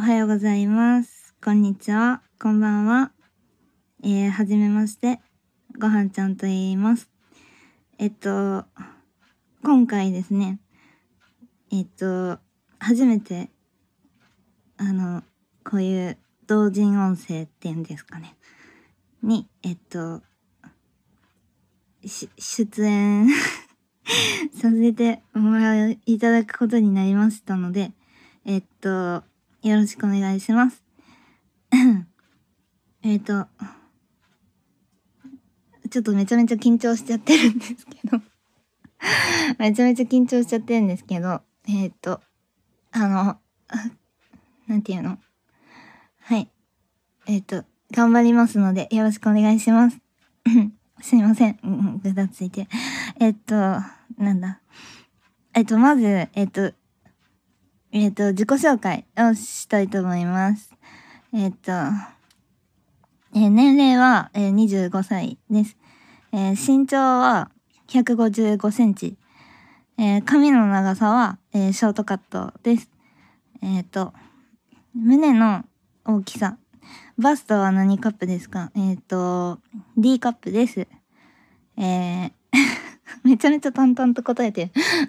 はようございます。こんにちは。こんばんは。はじめまして。ごはんちゃんと言います。今回ですね、初めて、こういう同人音声っていうんですかね。に、出演させてもらいただくことになりましたので、よろしくお願いします。ちょっとめちゃめちゃ緊張しちゃってるんですけどめちゃめちゃ緊張しちゃってるんですけど、なんていうの？はい。頑張りますので、よろしくお願いします。すいません。ぐだついて。なんだ。まず、自己紹介をしたいと思います。年齢は、25歳です。身長は155センチ。髪の長さは、ショートカットです。胸の大きさ。バストは何カップですか？D カップです。めちゃめちゃ淡々と答えてる。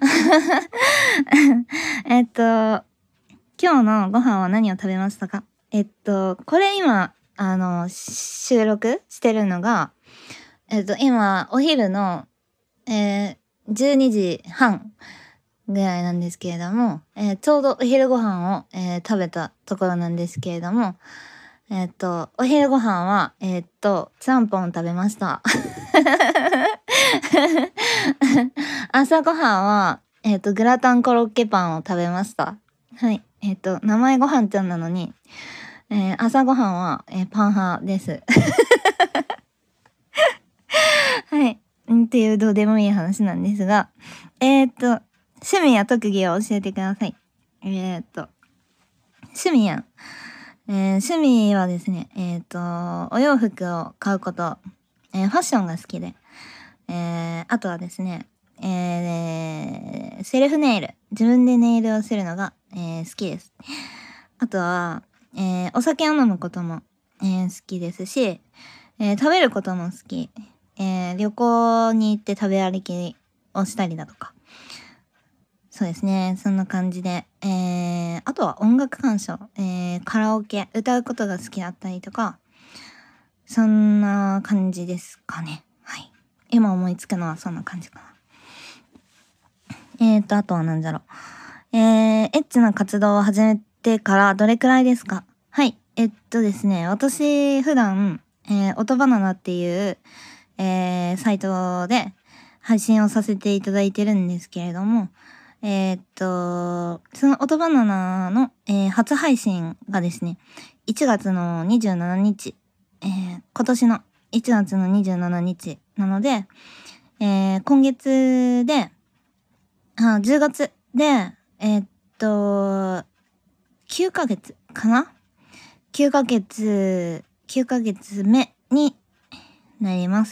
今日のご飯は何を食べましたか？これ今、収録してるのが、今、お昼の、12時半ぐらいなんですけれども、ちょうどお昼ご飯を、食べたところなんですけれども、お昼ご飯は、ちゃんぽん食べました。朝ごはんは、グラタンコロッケパンを食べました。はい。名前ごはんちゃんなのに、朝ごはんは、パン派です。はい。っていうどうでもいい話なんですが、趣味や特技を教えてください。趣味や、趣味はですね、お洋服を買うこと、ファッションが好きで、あとはですね、セルフネイル、自分でネイルをするのが、好きです。あとは、お酒を飲むことも、好きですし、食べることも好き。旅行に行って食べ歩きをしたりだとか。そうですね。そんな感じで。あとは音楽鑑賞。カラオケ、歌うことが好きだったりとか。そんな感じですかね。はい。今思いつくのはそんな感じかな。あとは何だろう。エッチな活動を始めてからどれくらいですか？はい。ですね。私、普段、音バナナっていう、サイトで配信をさせていただいてるんですけれども、その音バナナの、初配信がですね、1月の27日、今年の1月の27日なので、今月で、10月で、9ヶ月かな？ 9 ヶ月、9ヶ月目になります。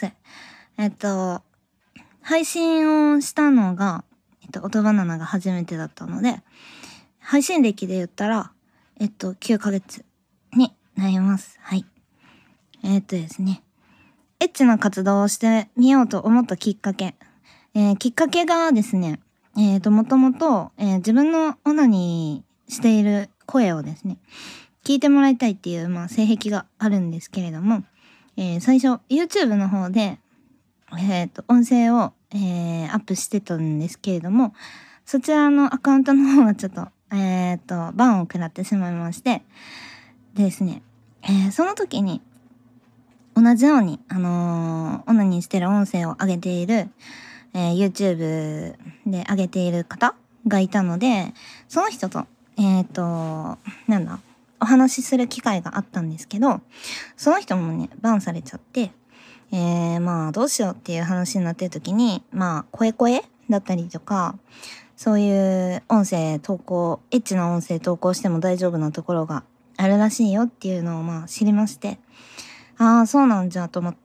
配信をしたのが、音バナナが初めてだったので、配信歴で言ったら、9ヶ月になります。はい。ですね。エッチな活動をしてみようと思ったきっかけ。きっかけがですね、もともと、自分のオナニーしている声をですね、聞いてもらいたいっていう、性癖があるんですけれども、最初、YouTube の方で、音声を、アップしてたんですけれども、そちらのアカウントの方がちょっと、バンを食らってしまいまして、でですね、その時に、同じように、オナニーしてる音声を上げている、YouTube で上げている方がいたので、その人と、お話しする機会があったんですけど、その人もね、バンされちゃって、どうしようっていう話になってる時に、声だったりとか、そういう音声投稿、エッチな音声投稿しても大丈夫なところがあるらしいよっていうのを知りまして、ああ、そうなんじゃと思って、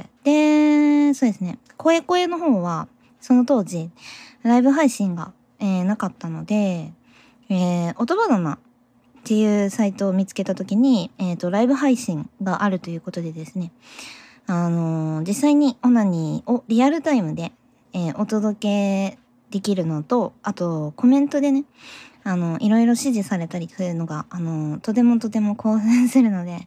で、そうですね、声の方は、その当時、ライブ配信が、なかったので、音バナナっっていうサイトを見つけた時に、ライブ配信があるということでですね、実際にオナニーをリアルタイムで、お届けできるのと、あとコメントでね、いろいろ指示されたりするのが、とてもとても興奮するので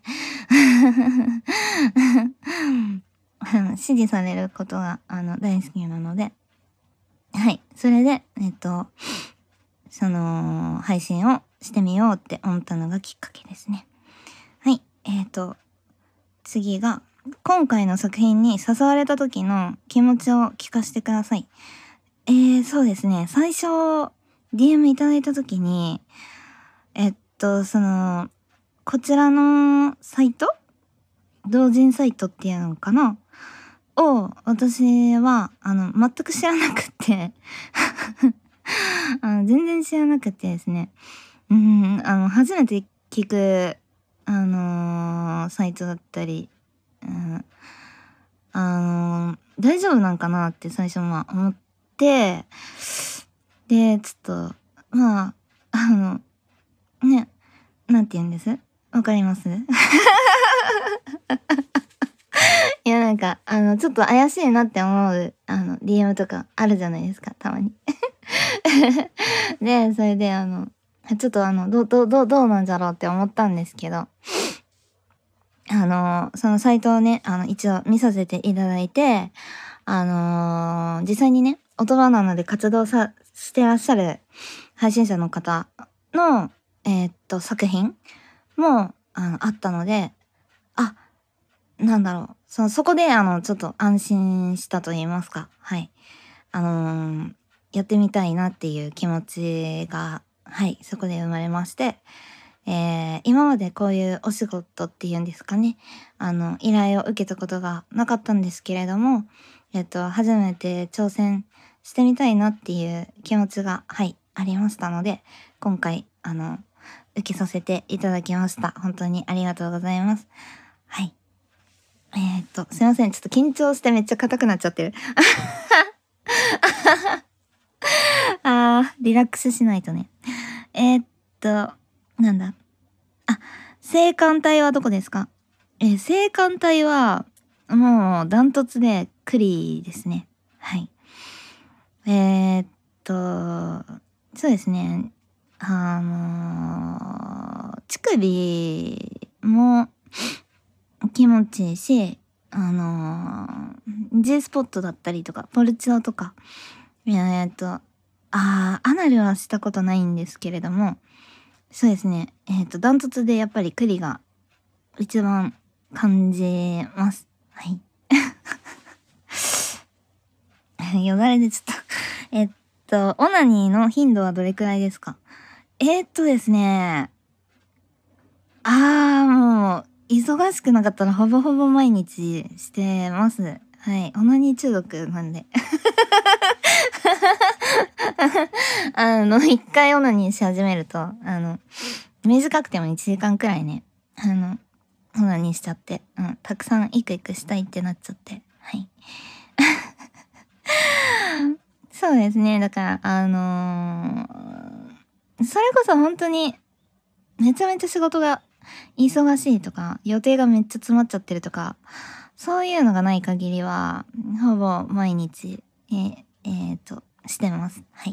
指示されることが、大好きなので、はい。それで、その、配信をしてみようって思ったのがきっかけですね。はい。次が、今回の作品に誘われた時の気持ちを聞かせてください。そうですね。最初、DM いただいた時に、こちらのサイト同人サイトっていうのかなを、私は、全く知らなくて全然知らなくてですね。初めて聞く、サイトだったり、大丈夫なんかなって最初思って、で、ちょっと、ね、なんて言うんです？わかります？いや、なんか、ちょっと怪しいなって思う、DM とかあるじゃないですか、たまに。で、それで、ちょっとどうなんじゃろうって思ったんですけど、そのサイトをね、一応見させていただいて、実際にね、音バナナで活動してらっしゃる配信者の方の、作品も、あったので、あ、なんだろう。そこで、ちょっと安心したと言いますか。はい。やってみたいなっていう気持ちが、はい、そこで生まれまして、今までこういうお仕事っていうんですかね。依頼を受けたことがなかったんですけれども、初めて挑戦してみたいなっていう気持ちが、はい、ありましたので、今回、受けさせていただきました。本当にありがとうございます。はい。すいません。ちょっと緊張してめっちゃ硬くなっちゃってる。リラックスしないとね。なんだ。青函隊はどこですか？青函隊は、もう、ダントツで、クリですね。はい。そうですね。乳首も気持ちいいし、G スポットだったりとか、ポルチオとか、アナルはしたことないんですけれども、そうですね。ダントツでやっぱりクリが一番感じます。はい。よだれでちょっとオナニーの頻度はどれくらいですか？ですね。もう、忙しくなかったらほぼほぼ毎日してます。はい。オナニー中毒なんで。一回オナニーし始めると、短くても1時間くらいね、オナニーしちゃって、たくさんイクイクしたいってなっちゃって、はい。そうですね。だから、それこそ本当に、めちゃめちゃ仕事が忙しいとか、予定がめっちゃ詰まっちゃってるとか、そういうのがない限りは、ほぼ毎日、してます。はい。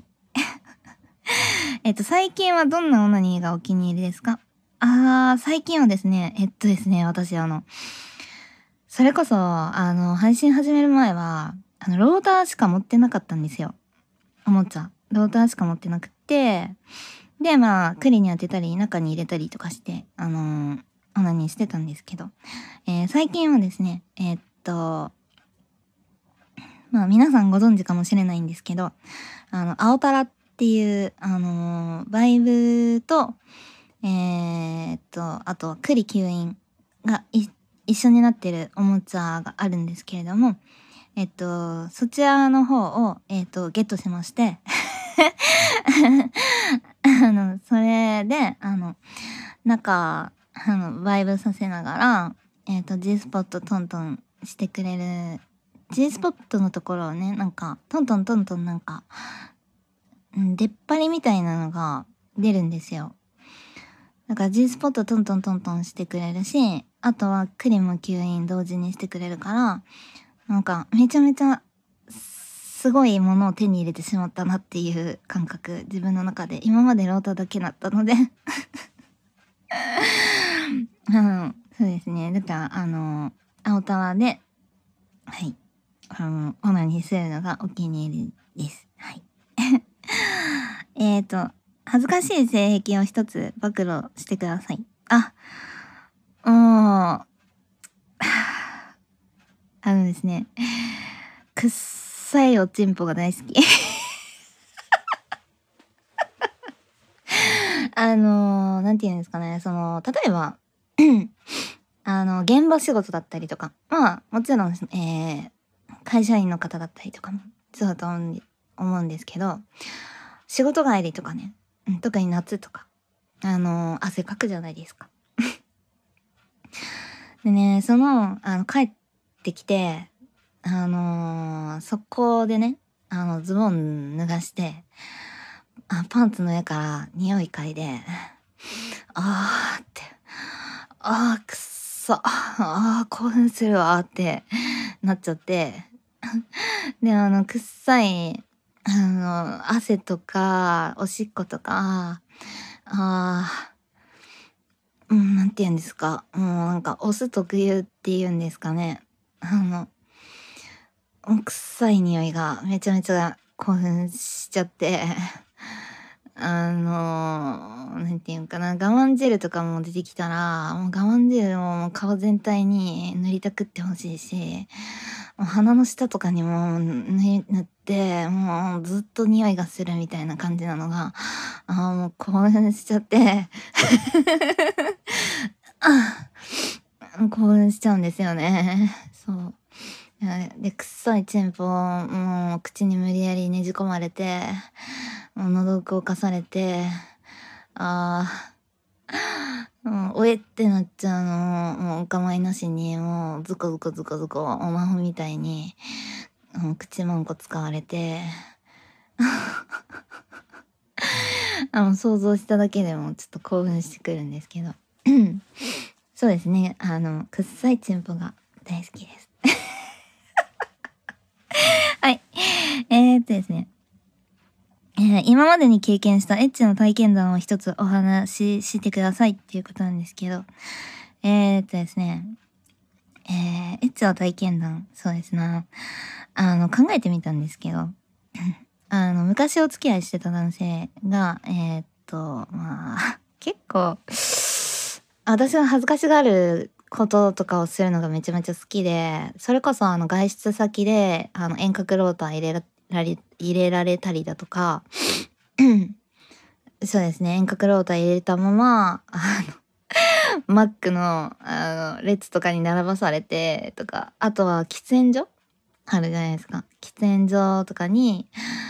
最近はどんなオナニーがお気に入りですか？最近はですね、ですね、私それこそ、配信始める前は、ローターしか持ってなかったんですよ。おもちゃ。ローターしか持ってなくって、で、まあ、栗に当てたり、中に入れたりとかして、オナニーしてたんですけど、最近はですね、まあ、皆さんご存知かもしれないんですけど、青タラっていう、バイブと、あとは栗吸引が一緒になってるおもちゃがあるんですけれども、そちらの方を、ゲットしましてそれで、中、バイブさせながら、G スポットトントンしてくれる、G スポットのところをね、なんか、トントントントンなんか、出っ張りみたいなのが出るんですよ。 だから G スポットトントントントンしてくれるし、あとはクリも吸引同時にしてくれるから、なんかめちゃめちゃすごいものを手に入れてしまったなっていう感覚、自分の中で。今までロータだけだったのでそうですね。だから、青タワーで、はい。オナニーするのがお気に入りです。はい。恥ずかしい性癖を一つ暴露してください。もう、ですね、くっさいおちんぽが大好き。なんて言うんですかね、例えば、現場仕事だったりとか、まあ、もちろん、会社員の方だったりとかも、そうだと思うんですけど、仕事帰りとかね、特に夏とか、汗かくじゃないですか。でね、帰ってきて、そこでね、ズボン脱がして、パンツの上から匂い嗅いで、って、くっそ、興奮するわってなっちゃって、で、くっさい、汗とか、おしっことか、なんて言うんですか。もうなんか、オス特有って言うんですかね。臭い匂いがめちゃめちゃ興奮しちゃって、なんていうかな、我慢ジェルとかも出てきたら、もう我慢ジェルを顔全体に塗りたくってほしいし、もう鼻の下とかにも塗って、もうずっと匂いがするみたいな感じなのが、もう興奮しちゃって、興奮しちゃうんですよね。そう。で、くっさいチンポをもう口に無理やりねじ込まれて、もう喉動かされて、おえってなっちゃうのを、もうお構いなしに、もうズコズコズコズコ、おまほみたいに、口まんこ使われて、想像しただけでもちょっと興奮してくるんですけど。そうですね。くっさいチンポが大好きです。はい。ですね。今までに経験したエッチの体験談を一つお話ししてくださいっていうことなんですけど。ですね。エッチの体験談、そうですな。考えてみたんですけど、昔お付き合いしてた男性が、まあ、結構、私が恥ずかしがることとかをするのがめちゃめちゃ好きで、それこそ外出先で、遠隔ローター入れられたりだとか、そうですね、遠隔ローター入れたまま、マックの、列とかに並ばされて、とか、あとは喫煙所あるじゃないですか。喫煙所とかに、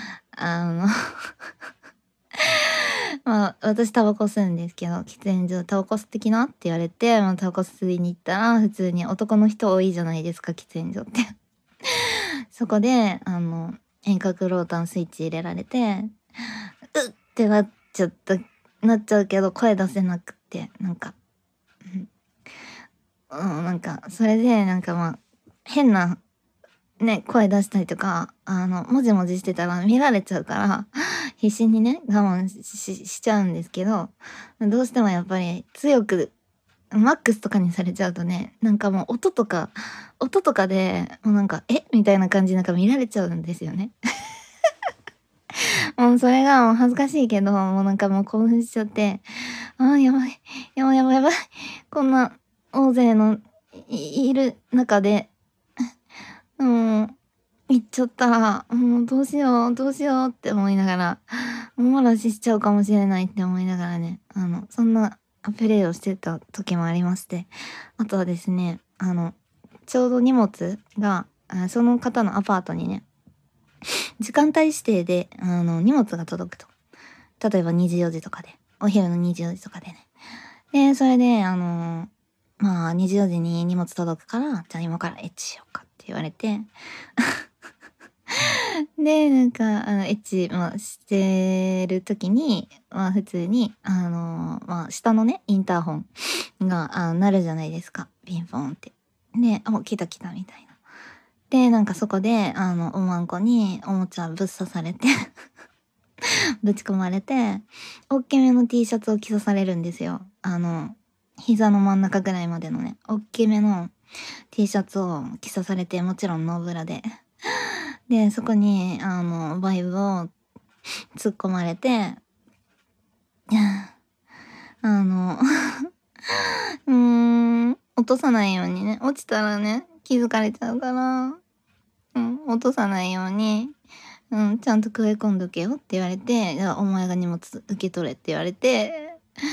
まあ、私タバコ吸うんですけど、喫煙所、タバコ吸ってきなって言われて、まあ、タバコ吸いに行ったら、普通に男の人多いじゃないですか、喫煙所って。そこで、遠隔ローターのスイッチ入れられて、うってなっちゃうけど、声出せなくって、なんか、なんか、それで、なんかまあ、変な、ね、声出したりとか、もじもじしてたら見られちゃうから、必死にね、我慢しちゃうんですけど、どうしてもやっぱり強く、マックスとかにされちゃうとね、なんかもう音とかで、もうなんか、みたいな感じなんか見られちゃうんですよね。もうそれがもう恥ずかしいけど、もうなんかもう興奮しちゃって、やばい、やばい、こんな大勢のいる中で、うん、行っちゃったら、もうどうしようって思いながら、お漏らししちゃうかもしれないって思いながらね、そんなプレイをしてた時もありまして、あとはですね、ちょうど荷物が、その方のアパートにね、時間帯指定で、荷物が届くと。例えば2時4時とかで、お昼の2時4時とかでね。で、それで、まあ、2時4時に荷物届くから、じゃあ今からエッチしようかって言われて、 で、なんか、エッチ、してる時に、普通に、下のね、インターホンが、鳴るじゃないですか。ピンポンって。で、来た来たみたいな。で、なんかそこで、おまんこにおもちゃぶっ刺されてぶち込まれて、おっきめの T シャツを着さされるんですよ。膝の真ん中ぐらいまでのね、おっきめの T シャツを着さされて、もちろんノーブラで。で、そこに、バイブを突っ込まれて、落とさないようにね、落ちたらね、気づかれちゃうから、落とさないように、ちゃんと食い込んどけよって言われて、じゃあお前が荷物受け取れって言われて、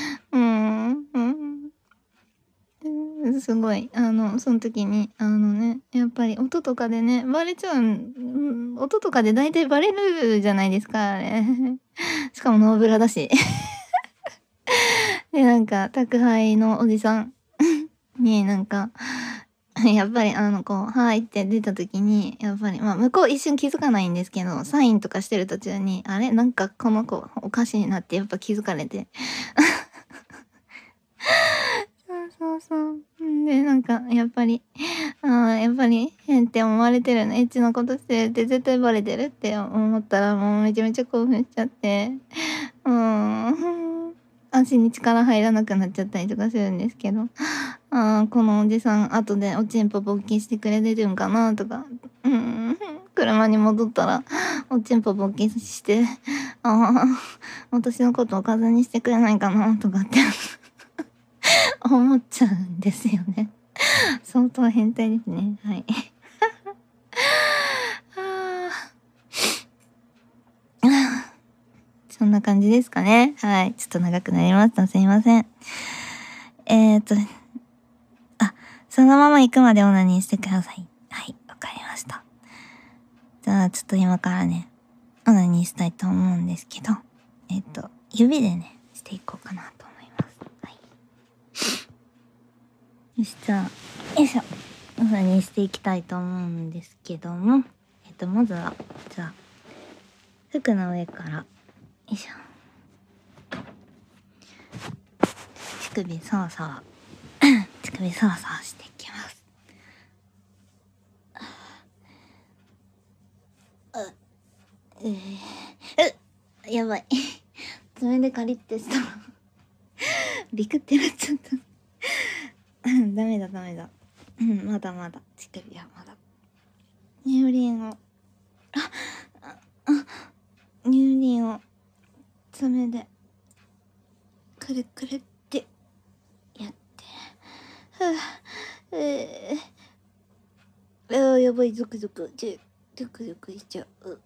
すごい、その時に、やっぱり音とかでね、バレちゃ音とかで大体バレるじゃないですか、あれ。しかもノーブラだし。で、なんか、宅配のおじさんになんか、やっぱりはいって出た時に、やっぱり、向こう一瞬気づかないんですけど、サインとかしてる途中に、あれなんかこの子おかしいなってやっぱ気づかれて。そうそうそう。で、なんか、やっぱり、やっぱり変って思われてるの、エッチなことしてるって絶対バレてるって思ったらもうめちゃめちゃ興奮しちゃって、足に力入らなくなっちゃったりとかするんですけど、このおじさん後でおちんぽ勃起してくれてるんかなとか、車に戻ったらおちんぽ勃起して、私のことおかずにしてくれないかなとかって思っちゃうんですよね。相当変態ですね。はい。そんな感じですかね。はい。ちょっと長くなりました。すいません。そのまま行くまでオナニーしてください。はい。わかりました。じゃあ、ちょっと今からね、オナニーしたいと思うんですけど、指でね、していこうかなと思います。はい。よし、じゃあ、よいしょ。オナニーしていきたいと思うんですけども、まずは、じゃあ、服の上から、よいしょ。乳首サワサワ、乳首サワサワしていきます。やばい。爪でカリってした。ビクってなっちゃった。ダメだ。まだまだ。乳首はまだ。乳輪を、乳輪を爪でくるくるってやって。やばい、ゾクゾクしちゃう。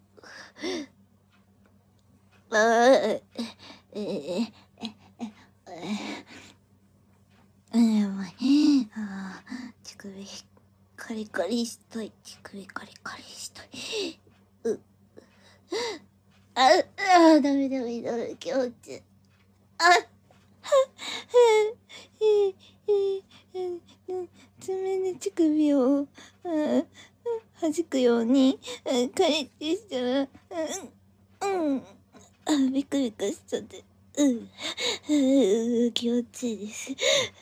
やばい。乳首カリカリしたい。乳首カリカリしたい。ダメ、気持ちいい。爪で乳首を弾くようにカリってしたら、ビクビクしちゃって、気持ちいいです。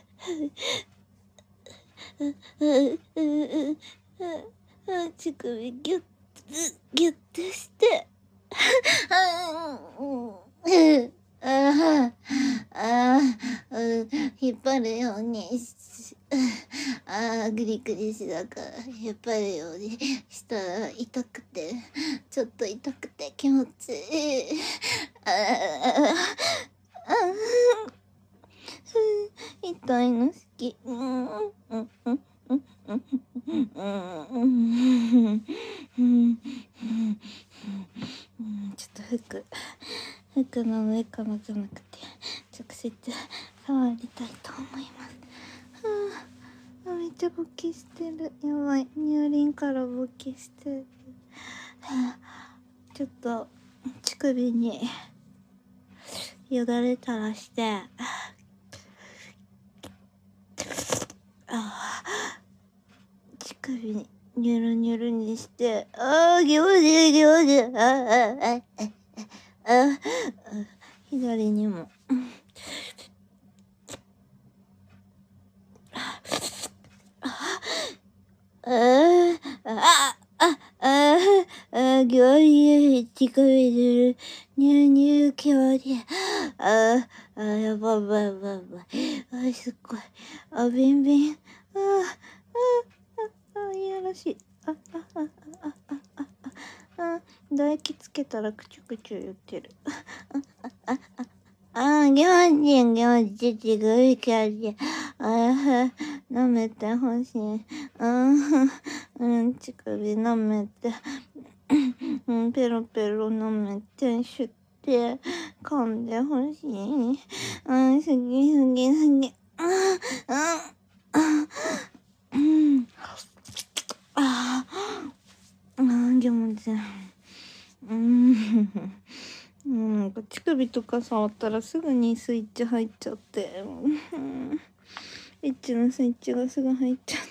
乳首ギュッギュッとして引っ張るようにグリグリしながら引っ張るようにしたらちょっと痛くて気持ちいい。痛いの好き。ちょっと服の上からじゃなくて直接触りたいと思います。めっちゃ勃起してる。やばい、乳輪から勃起してる。ちょっと乳首によだれ垂らして乳首にニュルニュルにして、気持ちいい気持ちいい。左にも。気持ちいい。近めてる。ニューニュー気持ちいい。やばいやばいやばいやばい。すっごい。ビンビン。いやらしい。唾液つけたらくちゅくちゅ言ってる。気持ちいい、気持ちいい、すごい気持ちいい。舐めてほしい。乳首舐めて。ペロペロ舐めて、シュッて、噛んでほしい。すぎすぎすぎ。気持ちいい。乳首とか触ったらすぐにスイッチ入っちゃって、エッチのスイッチがすぐ入っちゃって、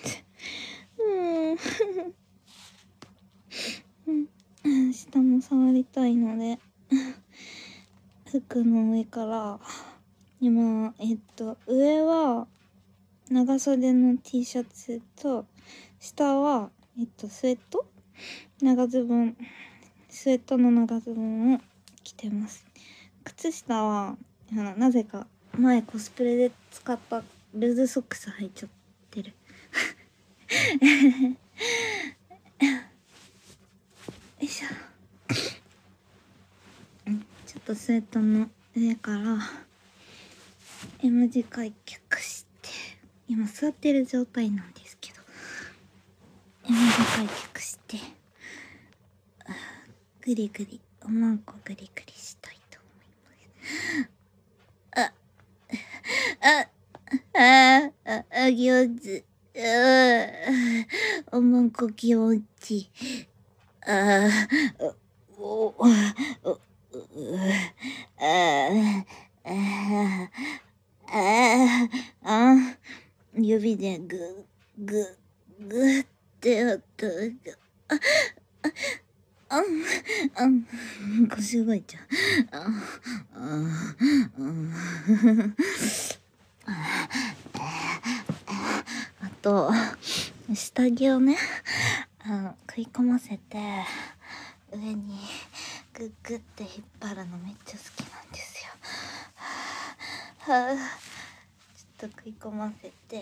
下も触りたいので、服の上から、今、上は長袖の T シャツと、下は、スウェットスウェットの長ズボンを着てます。靴下はなぜか前コスプレで使ったルーズソックス履いちゃってる。よいしょ。ちょっとスウェットの上から M 字開脚して、今座ってる状態なんですけど、 M 字開脚してグリグリおまんこグリグリしたいと思います。気持ちいい。おまんこ気持ちいい。指でグってやったら、腰動いちゃう。あと、下着をね、食い込ませて、上にグッグって引っ張るのめっちゃ好きなんですよ。ちょっと食い込ませて、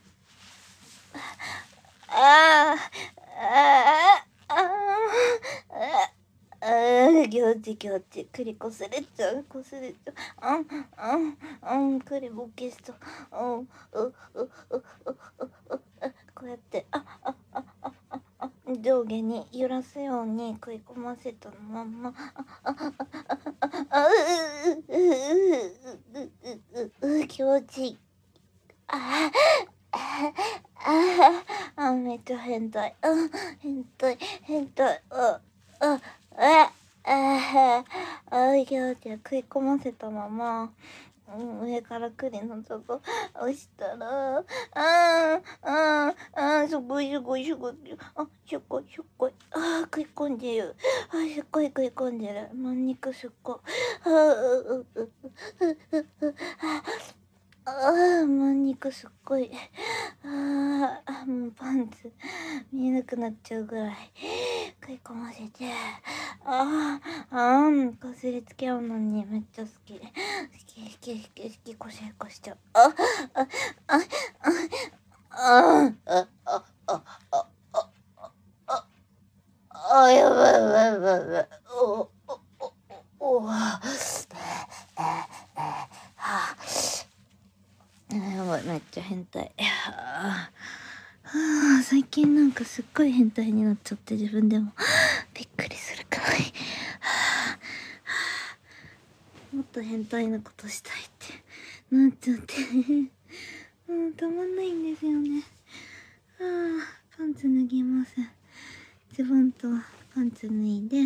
気持ちいい気持ちいい。栗こすれちゃう、こすれちゃう。栗ボケしそう。こうやって上下に揺らすように食い込ませたまんま、気持ちいい。めっちゃ変態。変態。気持ちいい。食い込ませたまま、上から栗のとこ押したら、すごい。しょこい。食い込んでる。すっごい食い込んでる。もう肉すっごい。もう肉すっごい。もうパンツ見えなくなっちゃうぐらい食い込ませて、こすりつけ合うのにめっちゃ好き。こしちゃう。やばい。やばい、めっちゃ変態。最近なんかすっごい変態になっちゃって自分でもびっくりするくらい。もっと変態なことしたいってなっちゃってたまんないんですよね。パンツ脱ぎます。ズボンとパンツ脱いで、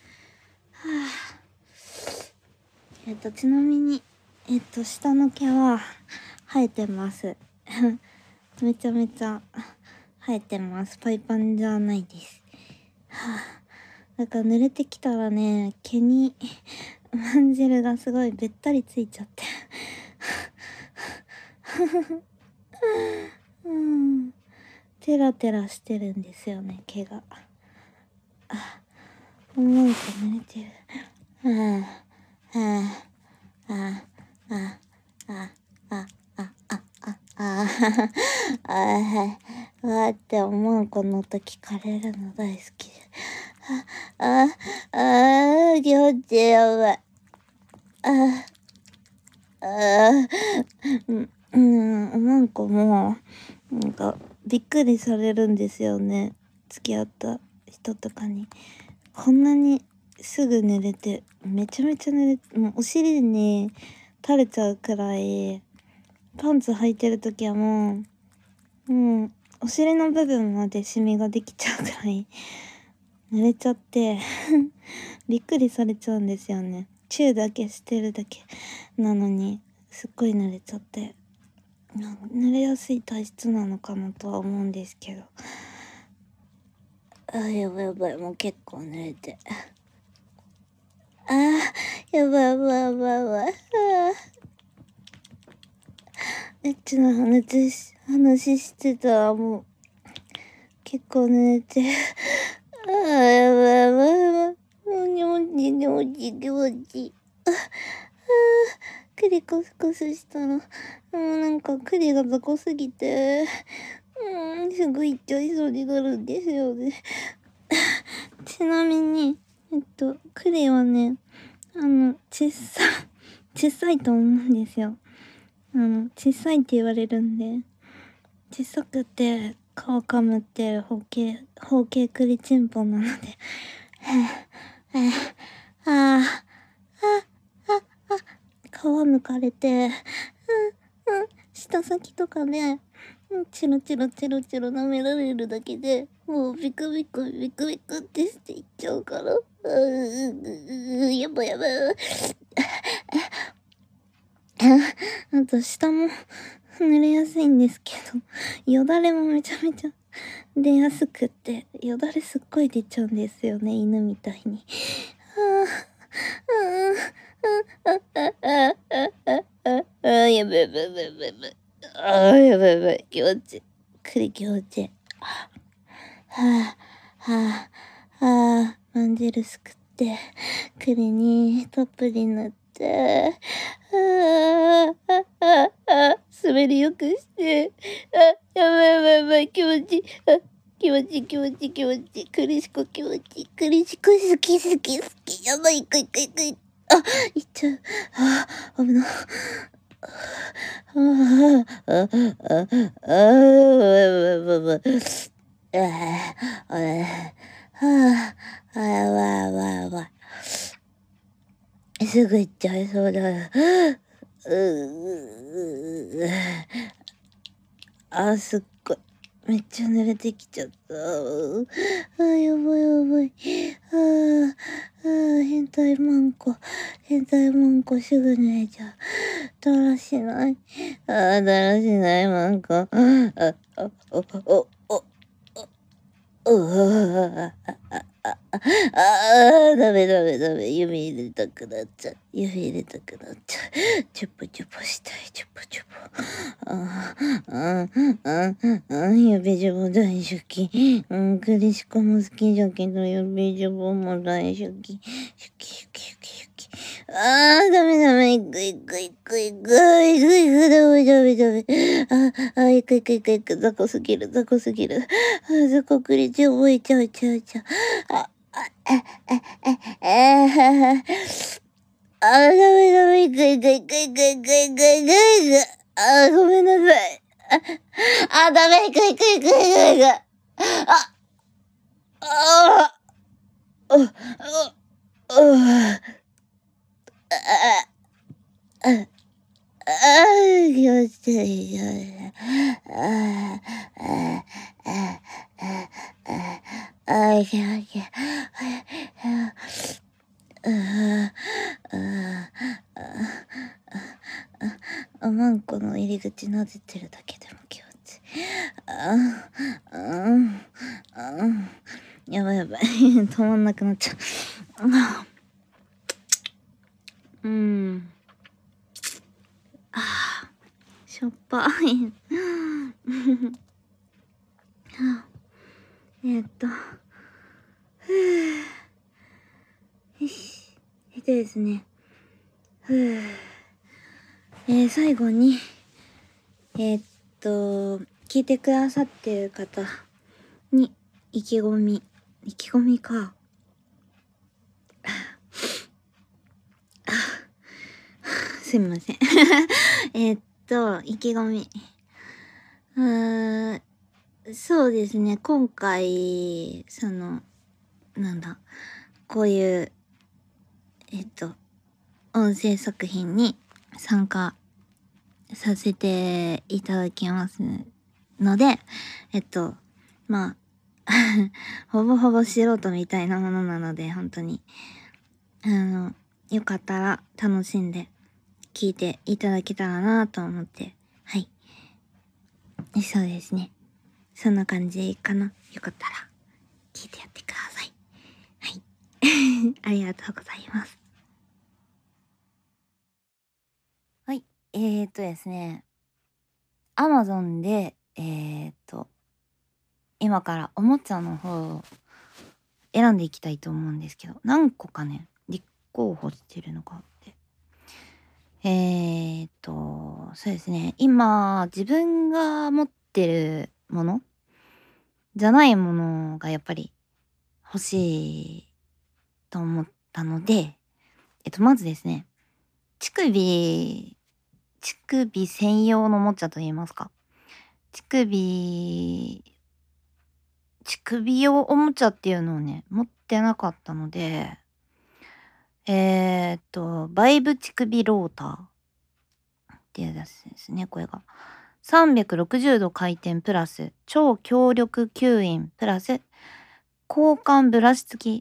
ちなみに下の毛は生えてます。めちゃめちゃ生えてます。パイパンじゃないです。はあ、だから濡れてきたらね、毛にまんじるがすごいべったりついちゃってうん、テラテラしてるんですよね、毛が。あ、思うと濡れてる。はあ、はあ、あ、あ、あ、あ、あ、あ、あ、あ、あ、あって思うこの音聞かれるの大好きで。あ、気持ちいい、やばい。おまんこも、なんか、びっくりされるんですよね。付き合った人とかに。こんなにすぐ寝れて、めちゃめちゃ寝れ、もうお尻に垂れちゃうくらい、パンツ履いてるときはもう、お尻の部分までシミができちゃうくらい、寝れちゃってびっくりされちゃうんですよね。チューだけしてるだけなのに、すっごい濡れちゃって。濡れやすい体質なのかなとは思うんですけど。やばいやばい、もう結構濡れて。やばいやばいやばいやばい。エッチな話してたらもう、結構濡れて。やばいやばいやばいやばい。もう気持ちいい気持ちいい。栗コスコスしたら、もうなんか栗が雑魚すぎて、すぐ行っちゃいそうになるんですよね。ちなみに、栗はね、小さいと思うんですよ。小さいって言われるんで、小さくて、皮かむってる方形栗ちんぽなので、皮むかれて、舌先とかね、チロチロチロチロ舐められるだけで、もうビクビクビクビクってしていっちゃうから、やばいやばい。あと下も濡れやすいんですけど、よだれもめちゃめちゃ出やすくって、よだれすっごい出ちゃうんですよね、犬みたいに。やばいやばいやばいやばい。やばいやばい、気持ちいい。気持ちいい。まんじるすくって、栗にたっぷり塗って、滑りよくして、やばいやばいやばい、気持ちいい。気持ちいい気持ちいい気持ちいい。栗しこ気持ちいい。栗しこ好き好き好き。やばい、行く。行っちゃう。危ない。やばい。すぐ行っちゃいそうだ。すっごい。めっちゃ濡れてきちゃった。やばいやばい。変態マンコすぐ濡れちゃう。だらしない。だらしないマンコ。ダメ。指入れたくなっちゃう。チュポチュポしたい、チュポチュポ。指ジュボ大好き。クリシコも好きだけど、指ジュボも大好き。ダメ。行く。ダメ。行く。雑魚すぎる。雑魚クリチュボいちゃう。ダメ。ごめんなさい。ダメ。行く。あ、あ、あ、あ、気持ちいい。気持ちいい。おまんこの入り口なでてるだけでも気持ち。やばいやばい。止まんなくなっちゃう。しょっぱい。よし。ですね。最後に、聞いてくださってる方に意気込みか。すみません。意気込み。そうですね。今回、こういう、音声作品に参加させていただきますので、まあ、ほぼほぼ素人みたいなものなので、本当に、よかったら楽しんで聞いていただけたらなと思って、はい。そうですね。そんな感じかな。よかったら聞いてやってください。はい。ありがとうございます。はい。ですね。Amazon で、今からおもちゃの方を選んでいきたいと思うんですけど、何個かね、立候補してるのがあって。そうですね。今、自分が持ってるものじゃないものがやっぱり欲しいと思ったので、まずですね、乳首専用のおもちゃといいますか。乳首用おもちゃっていうのをね、持ってなかったので、バイブ乳首ローターっていうやつですね、これが。360度回転プラス、超強力吸引プラス、交換ブラシ付き。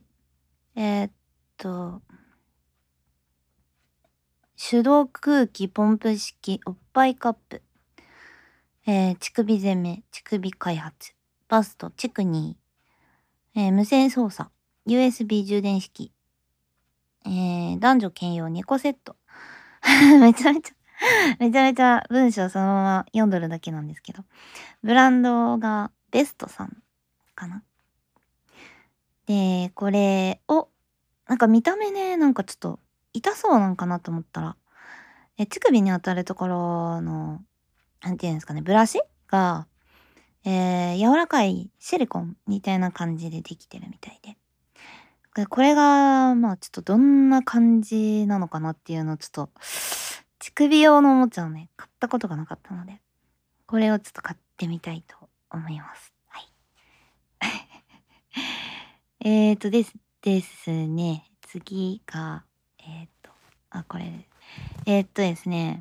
手動空気ポンプ式おっぱいカップ。乳首攻め、乳首開発。バスト、チクニー。無線操作。USB 充電式。男女兼用2個セット。めちゃめちゃ文章そのまま読んどるだけなんですけど。ブランドがベストさんかな。で、これを、なんか見た目ね、なんかちょっと痛そうなんかなと思ったら、乳首に当たるところの、なんていうんですかね、ブラシが、柔らかいシリコンみたいな感じでできてるみたいで。これが、まあちょっとどんな感じなのかなっていうのをちょっと、乳首用のおもちゃをね、買ったことがなかったので、これをちょっと買ってみたいと思います。はい。ですね。次が、これ。ですね。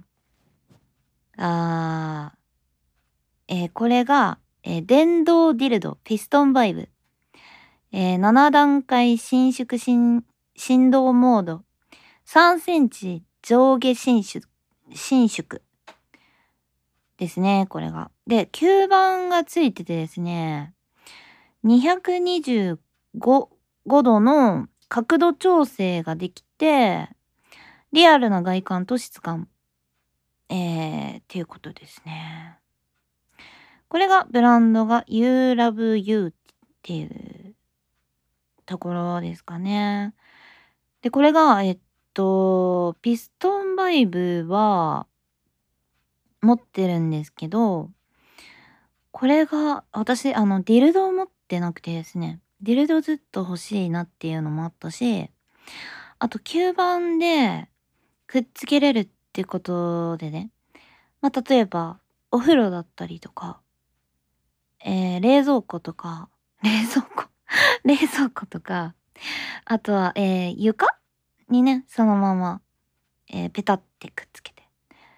これが、電動ディルド、ピストンバイブ。7段階振動モード。3センチ上下伸縮。ですね、これが。で、吸盤がついててですね、225度の角度調整ができて、リアルな外観と質感。っていうことですね。これがブランドが You Love You っていうところですかね。で、これが、ピストンバイブは持ってるんですけど、これが、私、ディルドを持ってなくてですね、ディルドずっと欲しいなっていうのもあったし、あと吸盤でくっつけれるってことでね、まあ、例えば、お風呂だったりとか、冷蔵庫とか、冷蔵庫とか、あとは、床にね、そのまま、ペタってくっつけて。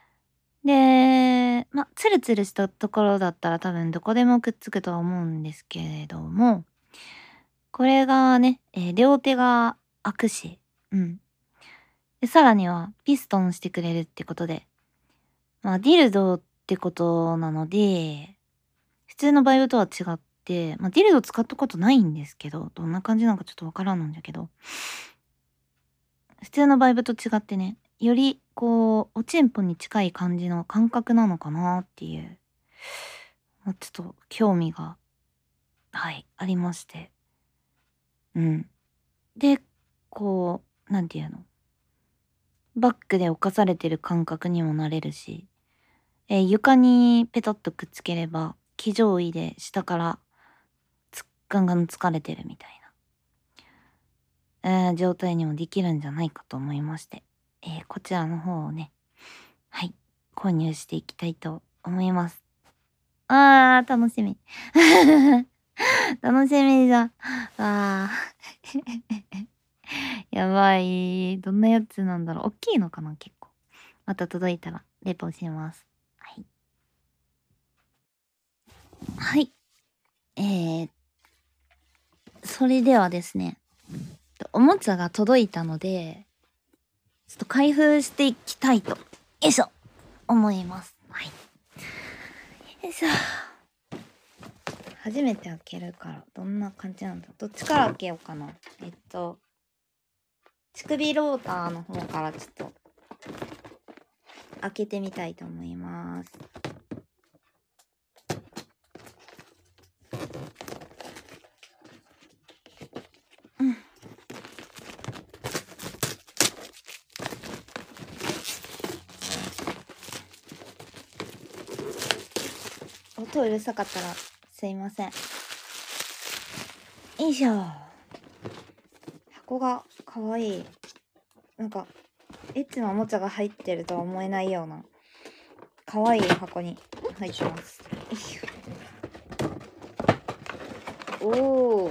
で、ま、ツルツルしたところだったら多分どこでもくっつくとは思うんですけれども、これがね、両手が開くし、うん。で、さらにはピストンしてくれるってことで、まあ、ディルドってことなので、 通のバイブとは違って、まあ、ディルド使ったことないんですけど、どんな感じなのかちょっとわからんのんじゃけど、普通のバイブと違ってね、よりこう、おちんぽに近い感じの感覚なのかなっていう、まあ、ちょっと興味が、はい、ありまして。うん。で、こう、なんていうの、バックで侵されてる感覚にもなれるし、床にペタッとくっつければ、騎乗位で下からガンガン疲れてるみたいな、状態にもできるんじゃないかと思いまして、こちらの方をね、はい、購入していきたいと思います。楽しみ。楽しみじゃ。あー。やばい。どんなやつなんだろう。大きいのかな結構。また届いたらレポします。はい。はい。それではですね、おもちゃが届いたので、ちょっと開封していきたいと、よいしょ、思います。はい。よいしょ。初めて開けるから、どんな感じなんだ。どっちから開けようかな。乳首ローターの方からちょっと、開けてみたいと思います。うん。音うるさかったらすいません。よいしょ。箱がかわいい。なんかエッチなおもちゃが入ってるとは思えないようなかわいい箱に入ってます。よいしょ。おー。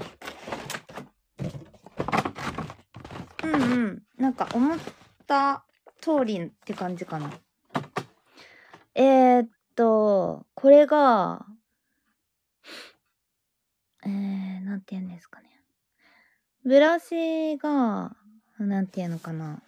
うんうん。なんか思った通りって感じかな。これが、なんて言うんですかね。ブラシが、なんて言うのかな。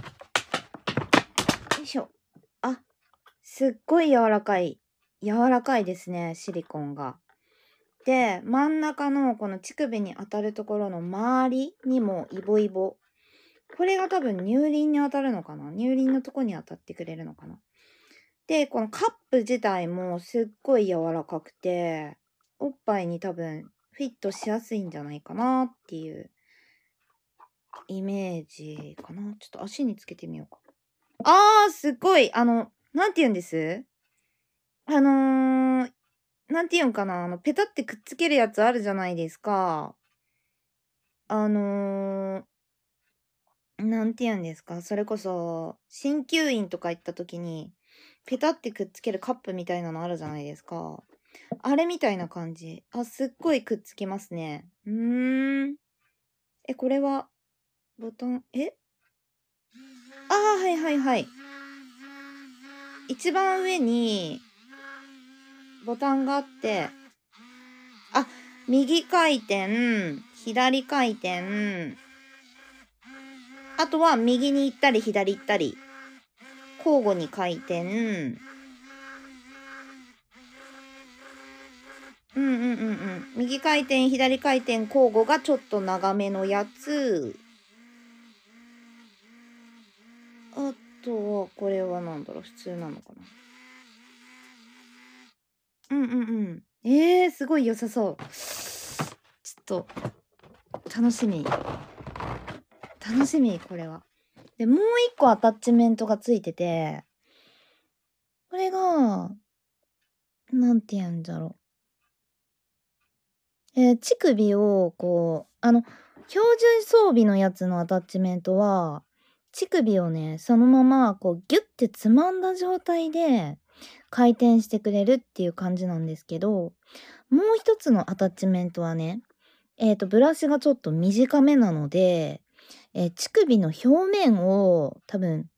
よいしょ。あ、すっごい柔らかい。柔らかいですね、シリコンが。で、真ん中のこの乳首に当たるところの周りにもイボイボ。これが多分乳輪に当たるのかな。乳輪のとこに当たってくれるのかな。で、このカップ自体もすっごい柔らかくて、おっぱいに多分フィットしやすいんじゃないかなっていうイメージかな。ちょっと足につけてみようか。すっごい、なんて言うんですなんて言うんかな、ペタってくっつけるやつあるじゃないですか。なんて言うんですか、それこそ、鍼灸院とか行った時に、ペタってくっつけるカップみたいなのあるじゃないですか。あれみたいな感じ。すっごいくっつきますね。これは、ボタン、はいはいはい。一番上に、ボタンがあって、右回転、左回転、あとは右に行ったり左行ったり、交互に回転。右回転、左回転交互がちょっと長めのやつ。あとは、これは何だろう、普通なのかな。すごい良さそう。ちょっと、楽しみ。楽しみ、これは。で、もう一個アタッチメントがついてて、これが、なんて言うんだろう。乳首を、こう、標準装備のやつのアタッチメントは、乳首をね、そのまま、こう、ギュッてつまんだ状態で、回転してくれるっていう感じなんですけど、もう一つのアタッチメントはね、ブラシがちょっと短めなので、乳首の表面を多分、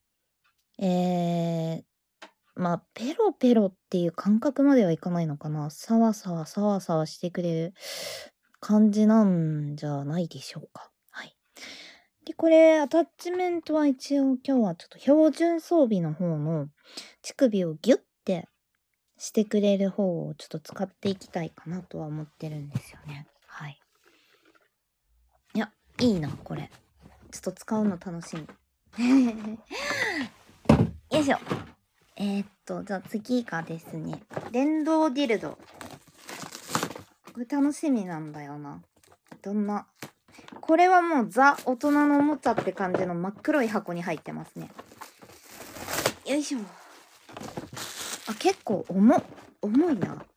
まあ、ペロペロっていう感覚まではいかないのかな。サワサワサワサワしてくれる感じなんじゃないでしょうか。はい。で、これ、アタッチメントは一応今日はちょっと標準装備の方の乳首をギュッてしてくれる方をちょっと使っていきたいかなとは思ってるんですよね。はい。いや、いいな、これ。ちょっと使うの楽しみ。よいしょ。じゃあ次がですね、電動ディルド。これ楽しみなんだよな。どんな。これはもうザ大人のおもちゃって感じの真っ黒い箱に入ってますね。よいしょ。あ、結構重いな。よ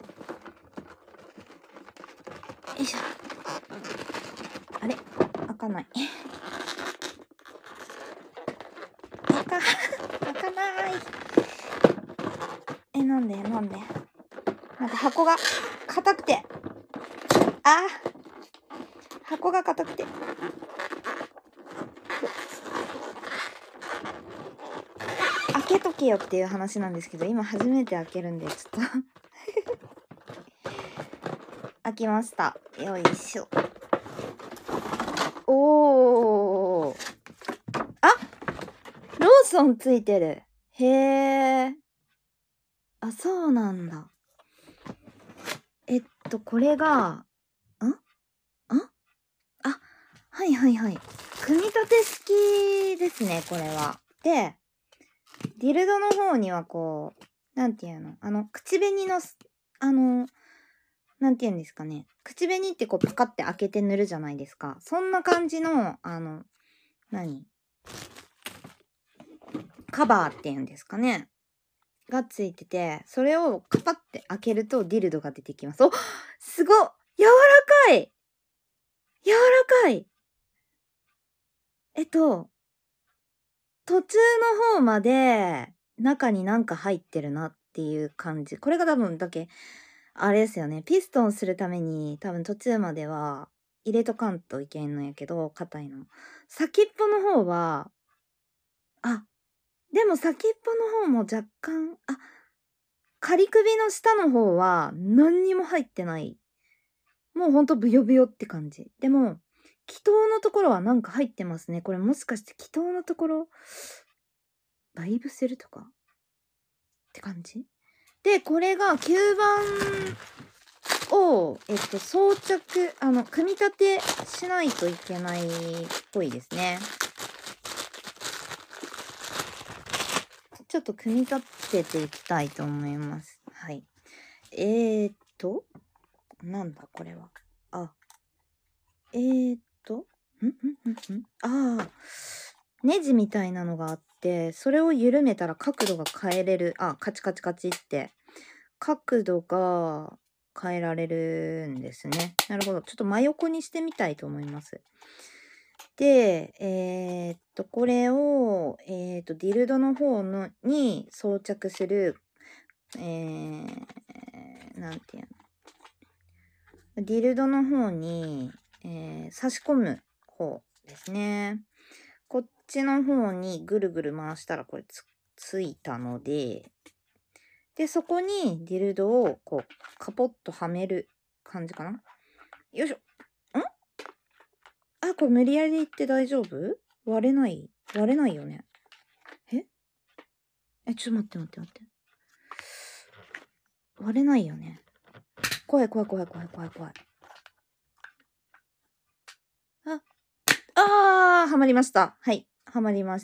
いしょ。あれ開かない。開かない。なんで待って、箱が硬くて。箱が硬くて。開けとけよっていう話なんですけど、今初めて開けるんで、ちょっと開きました。よいしょ。おー。あ、ローソンついてる。へー。あ、そうなんだ。これが、はいはいはい。組み立て式ですね、これは。で、ディルドの方にはこう、なんていうの、口紅の、なんていうんですかね。口紅ってこうパカって開けて塗るじゃないですか。そんな感じの、カバーっていうんですかね。がついてて、それをカパって開けるとディルドが出てきます。お、すごっ、柔らかい柔らかい。途中の方まで中になんか入ってるなっていう感じ。これが多分あれですよね。ピストンするために多分途中までは入れとかんといけんのやけど、硬いの。先っぽの方は、でも先っぽの方も若干、仮首の下の方は何にも入ってない。もうほんとブヨブヨって感じ。でも、気筒のところはなんか入ってますね。これもしかして気筒のところ、バイブセルとかって感じで、これが吸盤を、装着、組み立てしないといけないっぽいですね。ちょっと組み立てていきたいと思います。はい。なんだこれは。ネジみたいなのがあって、それを緩めたら角度が変えれる。カチカチカチって。角度が変えられるんですね。なるほど。ちょっと真横にしてみたいと思います。で、これを、ディルドの方に装着する、なんていうの。ディルドの方に、差し込む方ですね。こっちの方にぐるぐる回したらこれついたので、で、そこにディルドをこう、カポッとはめる感じかな。よいしょ。これ無理やりでいって大丈夫？割れないよね。ちょっと待って。割れないよね。怖い。はまりました。はい。はまりました。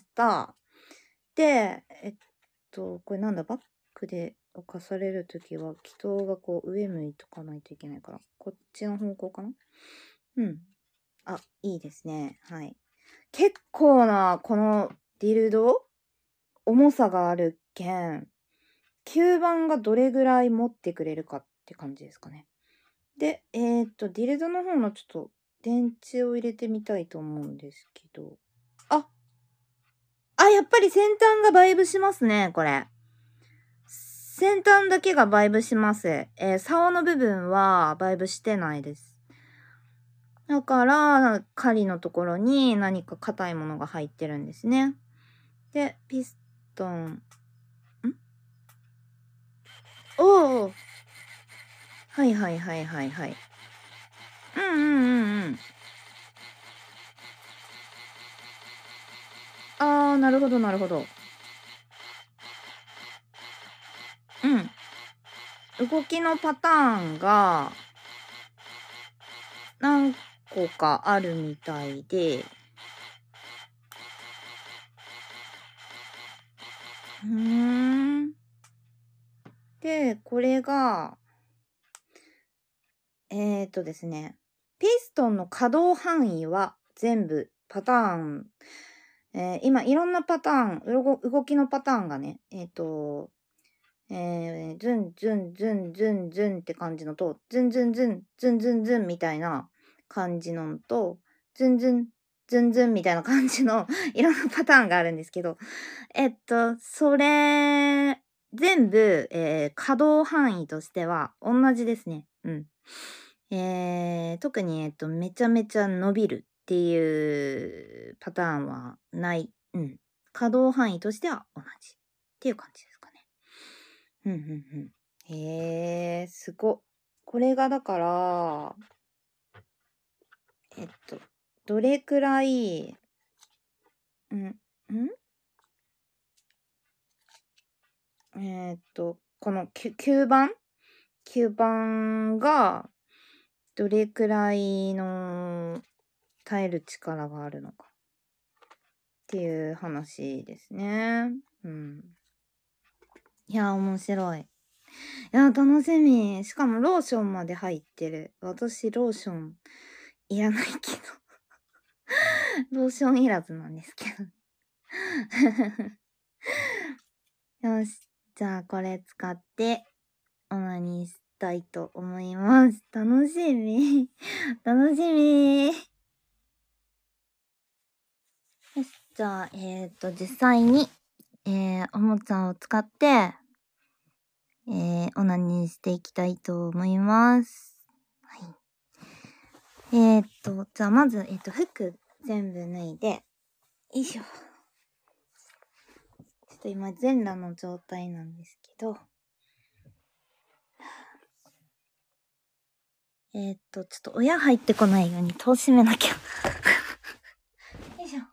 で、これなんだ、バックで置かされるときは、気筒がこう上向いとかないといけないから、こっちの方向かな？うん。いいですね。はい。結構な、このディルド重さがあるけん、吸盤がどれぐらい持ってくれるかって感じですかね。で、ディルドの方のちょっと電池を入れてみたいと思うんですけど。やっぱり先端がバイブしますね、これ。先端だけがバイブします。竿の部分はバイブしてないです。だから、針のところに何か硬いものが入ってるんですね。で、ピストン。おー。はい。うん。なるほど。うん。 動きのパターンが何個かあるみたいで、で、これが、ですね、ピストンの可動範囲は全部パターン、今いろんなパターン、動きのパターンがね、ズンズンズンズンズンって感じのと、ズンズンズンズンズンズンみたいな感じのと、ズンズンズンズンみたいな感じのいろんなパターンがあるんですけど、それ、全部、可動範囲としては同じですね。うん。特に、めちゃめちゃ伸びるっていうパターンはない。うん。可動範囲としては同じっていう感じですかね。へえ、すご。これがだから、どれくらい、この吸盤吸盤が、どれくらいの耐える力があるのかっていう話ですね。うん。いや、面白い。いや、楽しみ。しかもローションまで入ってる。私、ローションいらないけど。ローションいらずなんですけど。よし。じゃあ、これ使って、オナニーしたいと思います。楽しみ。楽しみ。よし。じゃあ、実際に、おもちゃを使って、オナニーしていきたいと思います。はい。じゃあまず、服全部脱いで、よいしょ。ちょっと今全裸の状態なんですけど、ちょっと親入ってこないように戸を閉めなきゃ。よいしょ。